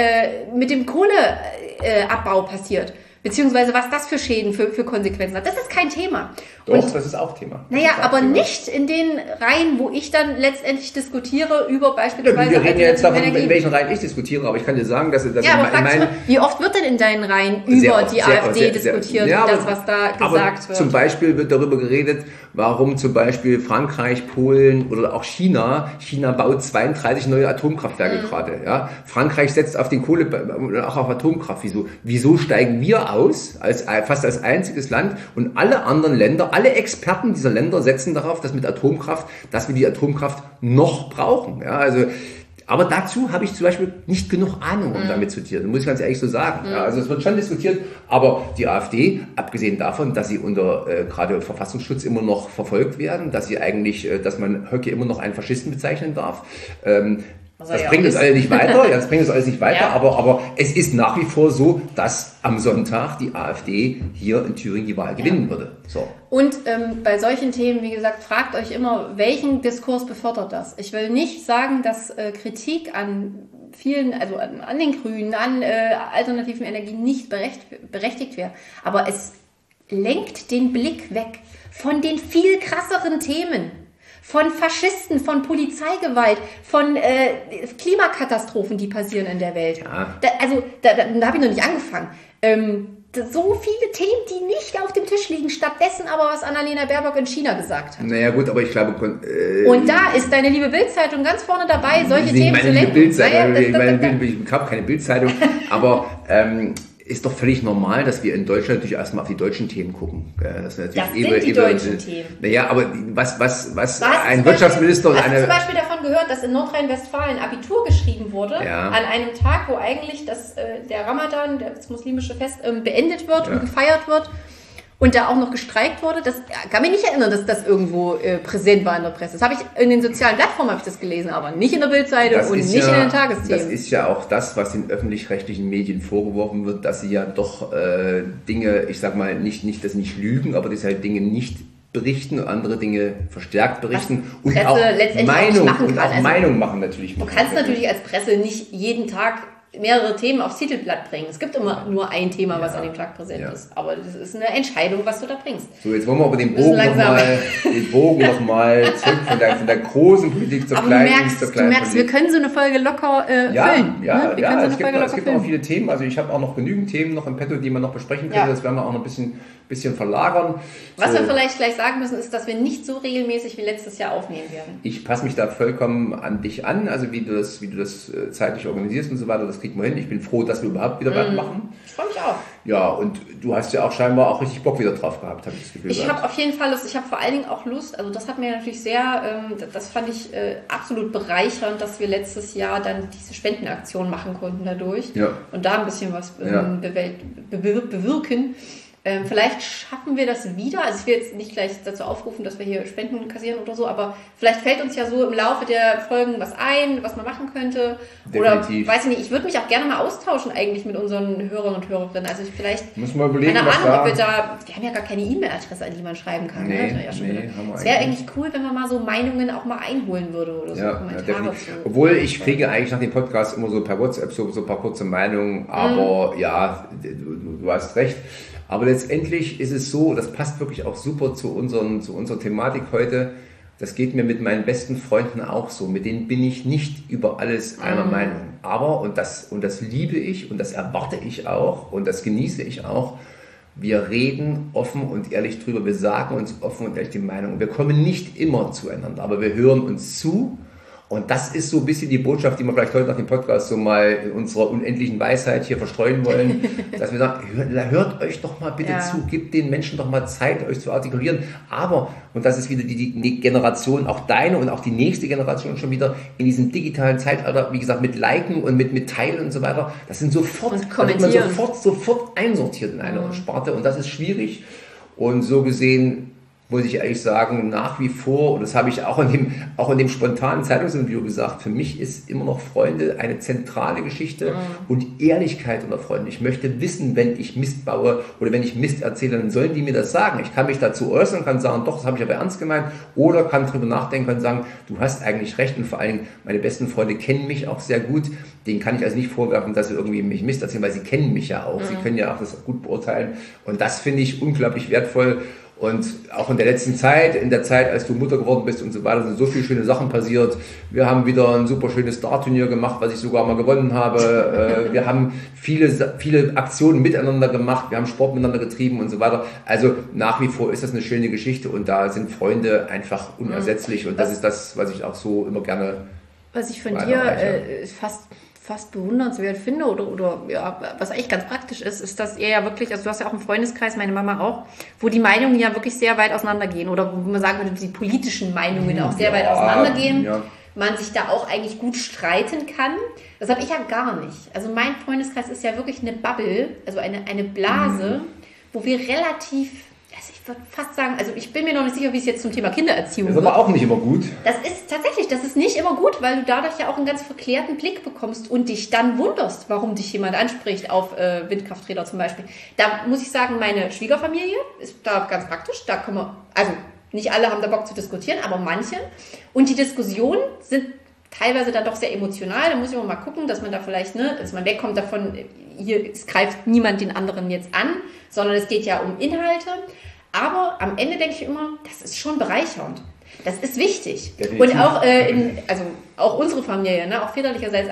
Kohleabbau passiert. Beziehungsweise was das für Schäden, für Konsequenzen hat. Das ist kein Thema. Doch, das ist auch Thema. Naja, aber Thema. Nicht in den Reihen, wo ich dann letztendlich diskutiere über beispielsweise... Ja, wir reden ja jetzt davon, in welchen Reihen ich diskutiere, aber ich kann dir sagen, dass wie oft wird denn in deinen Reihen über die AfD diskutiert, das, was da gesagt wird? Zum Beispiel wird darüber geredet, warum zum Beispiel Frankreich, Polen oder auch China baut 32 neue Atomkraftwerke gerade. Ja? Frankreich setzt auf den Kohle, auch auf Atomkraft. Wieso steigen wir aus, fast als einziges Land, und alle anderen Länder, alle Experten dieser Länder setzen darauf, dass wir die Atomkraft noch brauchen. Ja, also, aber dazu habe ich zum Beispiel nicht genug Ahnung, um damit zu diskutieren. Muss ich ganz ehrlich so sagen. Ja, also es wird schon diskutiert, aber die AfD, abgesehen davon, dass sie unter gerade Verfassungsschutz immer noch verfolgt werden, dass man Höcke immer noch einen Faschisten bezeichnen darf, Das bringt uns alle nicht weiter, aber es ist nach wie vor so, dass am Sonntag die AfD hier in Thüringen die Wahl gewinnen würde. So. Und bei solchen Themen, wie gesagt, fragt euch immer, welchen Diskurs befördert das? Ich will nicht sagen, dass Kritik an vielen, also an den Grünen, an alternativen Energien nicht berechtigt wäre, aber es lenkt den Blick weg von den viel krasseren Themen. Von Faschisten, von Polizeigewalt, von Klimakatastrophen, die passieren in der Welt. Ja. Da habe ich noch nicht angefangen. So viele Themen, die nicht auf dem Tisch liegen, stattdessen aber, was Annalena Baerbock in China gesagt hat. Naja gut, aber ich glaube... und da ist deine liebe Bild-Zeitung ganz vorne dabei, solche Themen zu lenken. Ich habe keine Bild-Zeitung, aber... ist doch völlig normal, dass wir in Deutschland natürlich erstmal auf die deutschen Themen gucken. Das sind die deutschen Themen. Naja, aber was ein Wirtschaftsminister... Hast du zum Beispiel davon gehört, dass in Nordrhein-Westfalen Abitur geschrieben wurde, an einem Tag, wo eigentlich der Ramadan, das muslimische Fest, beendet wird und gefeiert wird und da auch noch gestreikt wurde? Das kann mich nicht erinnern, dass das irgendwo präsent war in der Presse. Das habe ich in den sozialen Plattformen gelesen, aber nicht in der Bildzeitung und nicht in den Tagesthemen. Das ist ja auch das, was den öffentlich-rechtlichen Medien vorgeworfen wird, dass sie ja doch Dinge, ich sag mal, nicht, dass sie nicht lügen, aber dass sie halt Dinge nicht berichten und andere Dinge verstärkt berichten und auch Meinung machen natürlich. Du kannst natürlich als Presse nicht jeden Tag mehrere Themen aufs Titelblatt bringen. Es gibt immer nur ein Thema, was an dem Tag präsent ist. Aber das ist eine Entscheidung, was du da bringst. So, jetzt wollen wir aber den Bogen nochmal zurück von der großen Politik zur kleinen Politik. Du merkst, wir können so eine Folge locker füllen. Es gibt auch viele Themen. Also ich habe auch noch genügend Themen noch im Petto, die man noch besprechen könnte. Das werden wir auch noch ein bisschen verlagern. Was wir vielleicht gleich sagen müssen, ist, dass wir nicht so regelmäßig wie letztes Jahr aufnehmen werden. Ich passe mich da vollkommen an dich an, also wie du das zeitlich organisierst und so weiter, das kriegen wir hin. Ich bin froh, dass wir überhaupt wieder was machen. Ich freue mich auch. Ja, und du hast ja auch scheinbar auch richtig Bock wieder drauf gehabt, habe ich das Gefühl. Ich habe auf jeden Fall Lust. Ich habe vor allen Dingen auch Lust, also das hat mir natürlich sehr, das fand ich absolut bereichernd, dass wir letztes Jahr dann diese Spendenaktion machen konnten dadurch und da ein bisschen was bewirken. Vielleicht schaffen wir das wieder. Also ich will jetzt nicht gleich dazu aufrufen, dass wir hier Spenden kassieren oder so, aber vielleicht fällt uns ja so im Laufe der Folgen was ein, was man machen könnte. Definitiv. Oder weiß ich nicht, ich würde mich auch gerne mal austauschen eigentlich mit unseren Hörern und Hörerinnen. Also vielleicht, muss man überlegen, keine Ahnung, ob wir haben ja gar keine E-Mail-Adresse, an die man schreiben kann. Es wäre eigentlich cool, wenn man mal so Meinungen auch mal einholen würde oder so. Kommentare zu. Obwohl ich kriege eigentlich nach dem Podcast immer so per WhatsApp so ein paar kurze Meinungen, aber du hast recht. Aber letztendlich ist es so, das passt wirklich auch super zu unserer Thematik heute. Das geht mir mit meinen besten Freunden auch so. Mit denen bin ich nicht über alles einer Meinung. Aber, und das liebe ich und das erwarte ich auch und das genieße ich auch, wir reden offen und ehrlich drüber. Wir sagen uns offen und ehrlich die Meinung. Wir kommen nicht immer zueinander, aber wir hören uns zu. Und das ist so ein bisschen die Botschaft, die wir vielleicht heute nach dem Podcast so mal in unserer unendlichen Weisheit hier verstreuen wollen, dass wir sagen, hört euch doch mal bitte zu, gebt den Menschen doch mal Zeit, euch zu artikulieren. Aber, und das ist wieder die Generation, auch deine und auch die nächste Generation schon wieder in diesem digitalen Zeitalter, wie gesagt, mit Liken und mit Teilen und so weiter, das sind sofort einsortiert in eine Sparte und das ist schwierig. Und so gesehen muss ich ehrlich sagen, nach wie vor, und das habe ich auch in dem spontanen Zeitungsinterview gesagt, für mich ist immer noch Freunde eine zentrale Geschichte und Ehrlichkeit unter Freunden. Ich möchte wissen, wenn ich Mist baue oder wenn ich Mist erzähle, dann sollen die mir das sagen. Ich kann mich dazu äußern, kann sagen, doch, das habe ich aber ernst gemeint, oder kann drüber nachdenken und sagen, du hast eigentlich recht, und vor allem meine besten Freunde kennen mich auch sehr gut. Denen kann ich also nicht vorwerfen, dass sie irgendwie mich Mist erzählen, weil sie kennen mich ja auch. Sie können ja auch das gut beurteilen, und das finde ich unglaublich wertvoll. Und auch in der letzten Zeit, als du Mutter geworden bist und so weiter, sind so viele schöne Sachen passiert. Wir haben wieder ein super schönes Dart-Turnier gemacht, was ich sogar mal gewonnen habe. Wir haben viele Aktionen miteinander gemacht. Wir haben Sport miteinander getrieben und so weiter. Also nach wie vor ist das eine schöne Geschichte, und da sind Freunde einfach unersetzlich. Und das ist das, was ich auch so immer gerne was ich von dir fast bewundernswert finde oder was eigentlich ganz praktisch ist, dass ihr ja wirklich, also du hast ja auch einen Freundeskreis, meine Mama auch, wo die Meinungen ja wirklich sehr weit auseinandergehen, oder wo man sagen würde, die politischen Meinungen auch sehr weit auseinandergehen. Ja. Man sich da auch eigentlich gut streiten kann. Das habe ich ja gar nicht. Also mein Freundeskreis ist ja wirklich eine Bubble, also eine Blase, wo wir relativ Also ich würde fast sagen, also ich bin mir noch nicht sicher, wie es jetzt zum Thema Kindererziehung wird. Das ist aber auch nicht immer gut. Das ist nicht immer gut, weil du dadurch ja auch einen ganz verklärten Blick bekommst und dich dann wunderst, warum dich jemand anspricht auf Windkrafträder zum Beispiel. Da muss ich sagen, meine Schwiegerfamilie ist da ganz praktisch. Da können wir, also nicht alle haben da Bock zu diskutieren, aber manche. Und die Diskussionen sind teilweise dann doch sehr emotional. Da muss ich mal gucken, dass man da vielleicht, dass man wegkommt davon, hier es greift niemand den anderen jetzt an, sondern es geht ja um Inhalte. Aber am Ende denke ich immer, das ist schon bereichernd. Das ist wichtig. Definitiv. Und auch, auch unsere Familie, auch väterlicherseits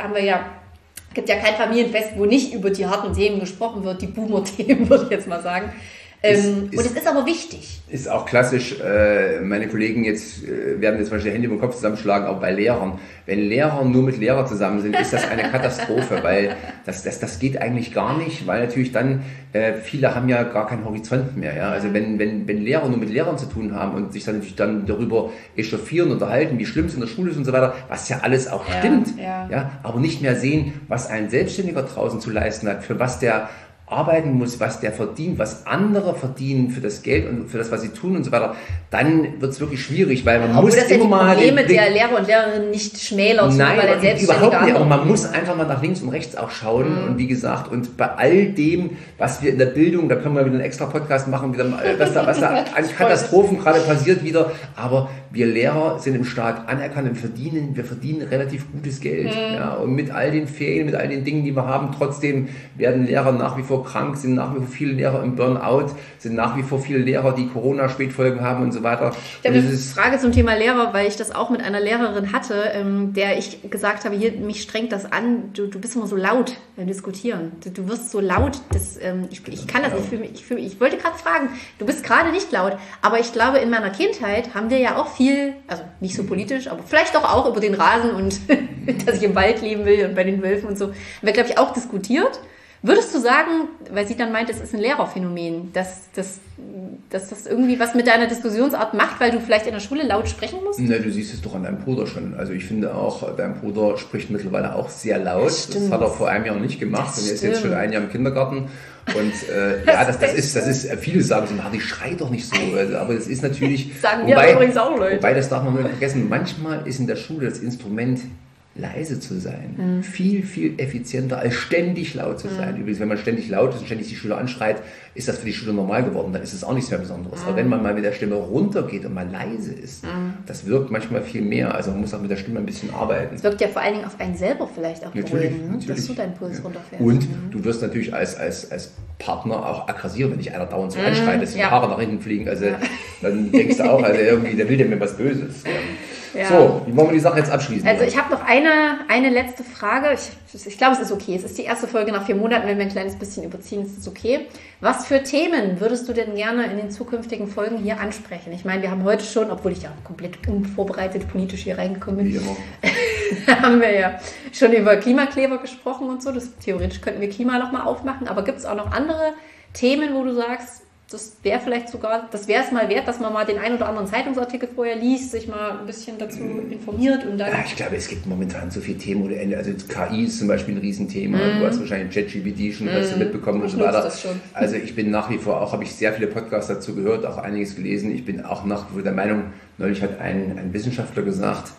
gibt ja kein Familienfest, wo nicht über die harten Themen gesprochen wird, die Boomer-Themen, würde ich jetzt mal sagen. Und es ist aber wichtig. Ist auch klassisch, meine Kollegen werden jetzt wahrscheinlich die Hände über den Kopf zusammenschlagen, auch bei Lehrern. Wenn Lehrer nur mit Lehrer zusammen sind, ist das eine Katastrophe, weil das geht eigentlich gar nicht, weil natürlich dann, viele haben ja gar keinen Horizont mehr. Ja? Also wenn Lehrer nur mit Lehrern zu tun haben und sich dann natürlich dann darüber echauffieren, unterhalten, wie schlimm es in der Schule ist und so weiter, was ja alles auch stimmt, ja? Aber nicht mehr sehen, was ein Selbstständiger draußen zu leisten hat, für was der arbeiten muss, was der verdient, was andere verdienen für das Geld und für das, was sie tun und so weiter, dann wird es wirklich schwierig, weil man muss immer mal... Obwohl das der Lehrer und Lehrerin nicht schmälert, weil der Selbstständige überhaupt nicht, aber man muss einfach mal nach links und rechts auch schauen und wie gesagt, und bei all dem, was wir in der Bildung, da können wir wieder einen extra Podcast machen, was da an Katastrophen gerade passiert wieder, aber wir Lehrer sind im Staat anerkannt und wir verdienen relativ gutes Geld. Ja, und mit all den Ferien, mit all den Dingen, die wir haben, trotzdem werden Lehrer nach wie vor krank, sind nach wie vor viele Lehrer im Burnout, sind nach wie vor viele Lehrer, die Corona-Spätfolgen haben und so weiter. Ich habe eine Frage zum Thema Lehrer, weil ich das auch mit einer Lehrerin hatte, der ich gesagt habe, hier, mich strengt das an, du bist immer so laut beim Diskutieren. Du wirst so laut, ich kann das nicht für mich. Ich wollte gerade fragen, du bist gerade nicht laut, aber ich glaube, in meiner Kindheit haben wir ja auch viel, also nicht so politisch, aber vielleicht doch auch über den Rasen und dass ich im Wald leben will und bei den Wölfen und so, haben wir, glaube ich, auch diskutiert. Würdest du sagen, weil sie dann meint, es ist ein Lehrerphänomen, dass das irgendwie was mit deiner Diskussionsart macht, weil du vielleicht in der Schule laut sprechen musst? Ne, du siehst es doch an deinem Bruder schon. Also ich finde auch, dein Bruder spricht mittlerweile auch sehr laut. Das hat er vor einem Jahr nicht gemacht und er ist jetzt schon ein Jahr im Kindergarten. Und das ist, viele sagen so, Martin, schrei doch nicht so. Aber das ist natürlich... Sagen wir übrigens auch, Leute. Wobei, das darf man nicht vergessen, manchmal ist in der Schule das Instrument leise zu sein, viel, viel effizienter als ständig laut zu sein. Übrigens, wenn man ständig laut ist und ständig die Schüler anschreit, ist das für die Schüler normal geworden, dann ist es auch nichts mehr Besonderes. Aber wenn man mal mit der Stimme runtergeht und mal leise ist, das wirkt manchmal viel mehr. Also man muss auch mit der Stimme ein bisschen arbeiten. Es wirkt ja vor allen Dingen auf einen selber vielleicht auch beruhigend, dass du deinen Puls runterfährst. Und du wirst natürlich als Partner auch aggressiv, wenn dich einer dauernd so anschreit, dass die Haare nach hinten fliegen. Also dann denkst du auch, also irgendwie, der will dir mir was Böses. Ja. So, wie wollen wir die Sache jetzt abschließen? Also ich habe noch eine letzte Frage. Ich glaube, es ist okay. Es ist die erste Folge nach 4 Monaten. Wenn wir ein kleines bisschen überziehen, ist es okay. Was für Themen würdest du denn gerne in den zukünftigen Folgen hier ansprechen? Ich meine, wir haben heute schon, obwohl ich ja komplett unvorbereitet politisch hier reingekommen bin, haben wir ja schon über Klimakleber gesprochen und so. Theoretisch könnten wir Klima nochmal aufmachen. Aber gibt es auch noch andere Themen, wo du sagst, das wäre vielleicht sogar, das wäre es mal wert, dass man mal den einen oder anderen Zeitungsartikel vorher liest, sich mal ein bisschen dazu informiert und dann... Ja, ich glaube, es gibt momentan so viele Themen ohne Ende. Also KI ist zum Beispiel ein Riesenthema. Du hast wahrscheinlich ChatGPT schon mitbekommen und so weiter. Das schon. Also ich bin nach wie vor auch, habe ich sehr viele Podcasts dazu gehört, auch einiges gelesen. Ich bin auch nach wie vor der Meinung, neulich hat ein Wissenschaftler gesagt,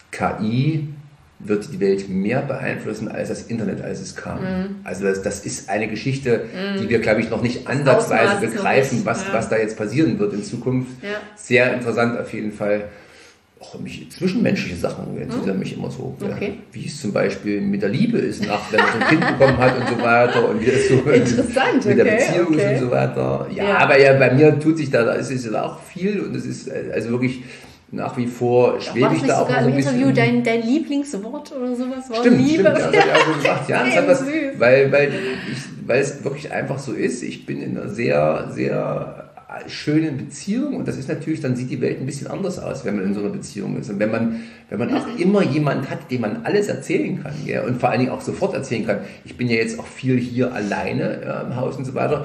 KI wird die Welt mehr beeinflussen als das Internet, als es kam. Also das ist eine Geschichte, die wir, glaube ich, noch nicht ansatzweise begreifen, was da jetzt passieren wird in Zukunft. Ja. Sehr interessant auf jeden Fall. Auch zwischenmenschliche Sachen interessieren mich immer so. Okay. Ja, wie es zum Beispiel mit der Liebe ist, wenn man so ein Kind bekommen hat und so weiter. Und wie das so mit der Beziehung ist und so weiter. Ja, aber ja, bei mir tut sich da ist ja auch viel und es ist also wirklich... Nach wie vor schwebe ich da auch sogar so ein bisschen... Im Interview dein Lieblingswort oder sowas war Liebe. Stimmt, ja, das habe ich auch so gesagt. Ja, das hat was, weil es wirklich einfach so ist. Ich bin in einer sehr, sehr schönen Beziehung und das ist natürlich, dann sieht die Welt ein bisschen anders aus, wenn man in so einer Beziehung ist. Und wenn man auch immer jemand hat, dem man alles erzählen kann, ja, und vor allen Dingen auch sofort erzählen kann. Ich bin ja jetzt auch viel hier alleine im Haus und so weiter.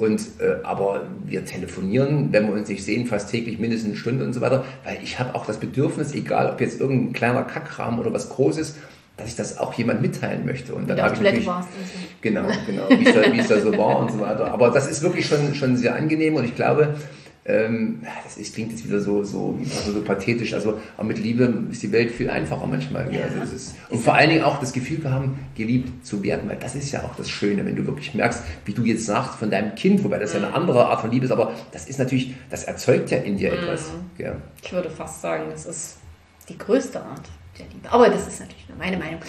Aber wir telefonieren, wenn wir uns nicht sehen, fast täglich mindestens eine Stunde und so weiter, weil ich habe auch das Bedürfnis, egal ob jetzt irgendein kleiner Kackkram oder was Großes, dass ich das auch jemand mitteilen möchte. Und dann habe ich natürlich, genau, wie es da so war und so weiter. Aber das ist wirklich schon sehr angenehm und ich glaube, das klingt jetzt wieder so pathetisch, also aber mit Liebe ist die Welt viel einfacher manchmal. Ja. Also und vor allen Dingen auch das Gefühl haben, geliebt zu werden, weil das ist ja auch das Schöne, wenn du wirklich merkst, wie du jetzt sagst von deinem Kind, wobei das ja eine andere Art von Liebe ist, aber das ist natürlich, das erzeugt ja in dir etwas. Ja. Ich würde fast sagen, das ist die größte Art der Liebe, aber das ist natürlich nur meine Meinung.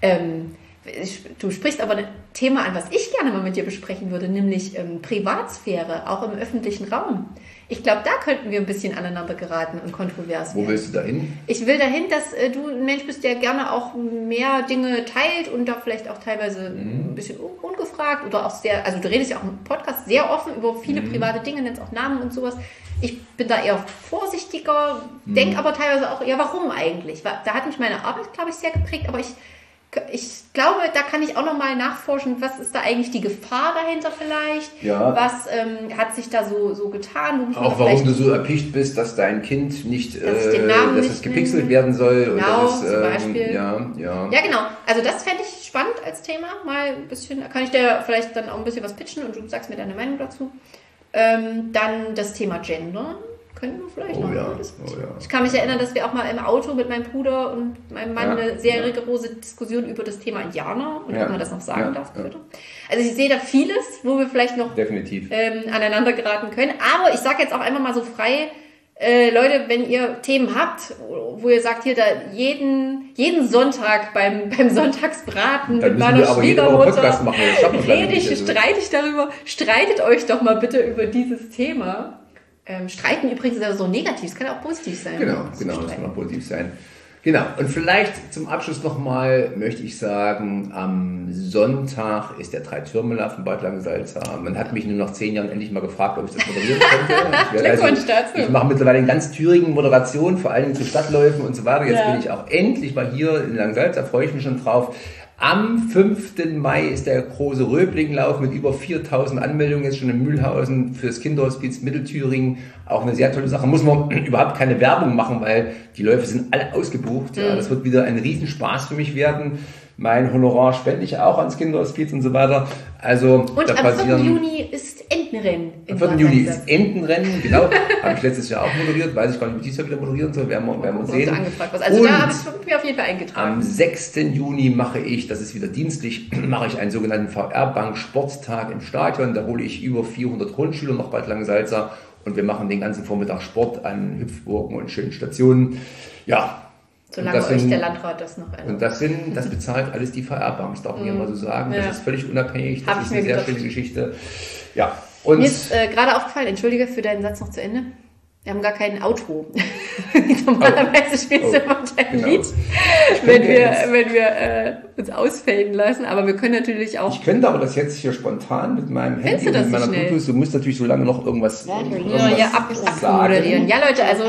Du sprichst aber ein Thema an, was ich gerne mal mit dir besprechen würde, nämlich Privatsphäre, auch im öffentlichen Raum. Ich glaube, da könnten wir ein bisschen aneinander geraten und kontrovers werden. Wo willst du dahin? Ich will dahin, dass du ein Mensch bist, der gerne auch mehr Dinge teilt und da vielleicht auch teilweise ein bisschen ungefragt oder auch sehr, also du redest ja auch im Podcast sehr offen über viele private Dinge, nennst auch Namen und sowas. Ich bin da eher vorsichtiger, denke aber teilweise auch, ja, warum eigentlich? Da hat mich meine Arbeit, glaube ich, sehr geprägt, aber ich glaube, da kann ich auch nochmal nachforschen, was ist da eigentlich die Gefahr dahinter vielleicht? Ja. Was hat sich da so getan? Auch warum du so erpicht bist, dass dein Kind nicht, dass es gepixelt werden soll. Genau, oder zum Beispiel. Ja, genau. Also das fände ich spannend als Thema. Mal ein bisschen, kann ich dir vielleicht dann auch ein bisschen was pitchen und du sagst mir deine Meinung dazu. Dann das Thema Gender. Könnten wir vielleicht noch mal diskutieren. Ich kann mich erinnern, dass wir auch mal im Auto mit meinem Bruder und meinem Mann eine sehr rigorose Diskussion über das Thema Indianer und ob man das noch sagen darf. Also ich sehe da vieles, wo wir vielleicht noch aneinander geraten können. Aber ich sage jetzt auch einfach mal so frei, Leute, wenn ihr Themen habt, wo ihr sagt, hier da jeden Sonntag beim Sonntagsbraten dann mit meiner Schwiegermutter streite ich darüber, streitet euch doch mal bitte über dieses Thema. Streiten übrigens ist ja so negativ, es kann auch positiv sein. Genau, das kann auch positiv sein. Genau, und vielleicht zum Abschluss nochmal möchte ich sagen, am Sonntag ist der Dreitürmelauf in Bad Langensalza. Man hat mich nur nach 10 Jahren endlich mal gefragt, ob ich das moderieren könnte. Ich mache mittlerweile in ganz Thüringen Moderation, vor allem zu Stadtläufen und so weiter. Jetzt bin ich auch endlich mal hier in Langensalza, freue ich mich schon drauf. Am 5. Mai ist der große Röblinglauf mit über 4.000 Anmeldungen jetzt schon in Mühlhausen für das Kinderhospiz Mittelthüringen. Auch eine sehr tolle Sache. Muss man überhaupt keine Werbung machen, weil die Läufe sind alle ausgebucht. Ja, das wird wieder ein Riesenspaß für mich werden. Mein Honorar spende ich auch ans Kinderhospiz und so weiter. Also, und am 4. Juni ist Entenrennen. Am 4. Juni ist Entenrennen, genau. Habe ich letztes Jahr auch moderiert. Weiß ich gar nicht, wie ich dieses Jahr wieder moderieren soll. Werden wir sehen. Also da habe ich mir auf jeden Fall eingetragen. Am 6. Juni mache ich, das ist wieder dienstlich, mache ich einen sogenannten VR-Bank-Sporttag im Stadion. Da hole ich über 400 Grundschüler nach Bad Langensalza und wir machen den ganzen Vormittag Sport an Hüpfburgen und schönen Stationen. Ja. Solange euch der Landrat das noch erlaubt. Und das bezahlt alles die VR-Bank, das darf man ja mal so sagen. Ja. Das ist völlig unabhängig, das ist eine sehr schöne Geschichte. Ja. Und mir ist gerade aufgefallen, entschuldige für deinen Satz noch zu Ende, wir haben gar kein Outro. Normalerweise spielst du immer dein Lied, wenn wir uns ausfaden lassen, aber wir können natürlich auch... Ich könnte aber das jetzt hier spontan mit meinem Handy und mit meiner Bluetooth, du musst natürlich so lange noch irgendwas sagen. Ja Leute, also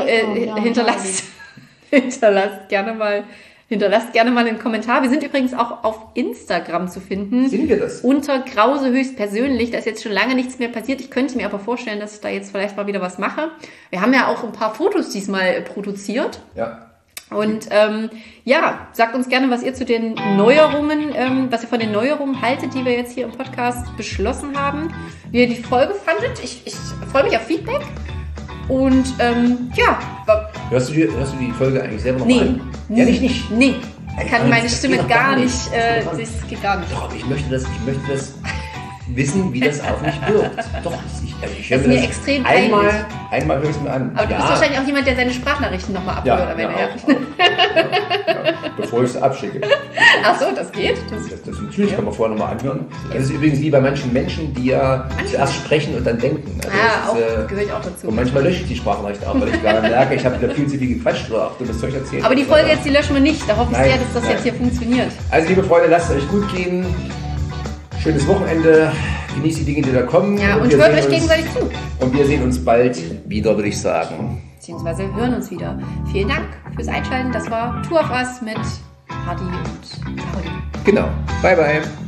hinterlasst gerne mal einen Kommentar. Wir sind übrigens auch auf Instagram zu finden. Sind wir das? Unter Krause höchstpersönlich. Da ist jetzt schon lange nichts mehr passiert. Ich könnte mir aber vorstellen, dass ich da jetzt vielleicht mal wieder was mache. Wir haben ja auch ein paar Fotos diesmal produziert. Ja. Und sagt uns gerne, was ihr zu den Neuerungen, was ihr von den Neuerungen haltet, die wir jetzt hier im Podcast beschlossen haben. Wie ihr die Folge fandet. Ich freue mich auf Feedback. Und Hörst du die Folge eigentlich selber noch an? Ehrlich nicht? Nee. Da kann meine Stimme gar nicht, das geht gar nicht. Doch, aber ich möchte das wissen, wie das auf mich wirkt. Doch, ich höre mir das extrem einmal höre ich es mir an. Aber du bist wahrscheinlich auch jemand, der seine Sprachnachrichten nochmal abhört. Bevor ich es abschicke. Ach so, das geht? Das natürlich kann man vorher nochmal anhören. Das ist übrigens wie bei manchen Menschen, die ja zuerst sprechen und dann denken. Also gehört auch dazu. Und manchmal lösche ich die Sprachnachricht auch, weil ich gerade merke, ich habe wieder viel zu viel gequatscht oder auch dummes Zeug erzählt. Aber die Folge jetzt, die löschen wir nicht. Da hoffe ich sehr, dass das jetzt hier funktioniert. Also liebe Freunde, lasst es euch gut gehen. Schönes Wochenende, genießt die Dinge, die da kommen. Ja, und hört euch gegenseitig zu. Und wir sehen uns bald wieder, würde ich sagen. Beziehungsweise hören uns wieder. Vielen Dank fürs Einschalten. Das war Tour of Us mit Hardy und Caroline. Genau. Bye, bye.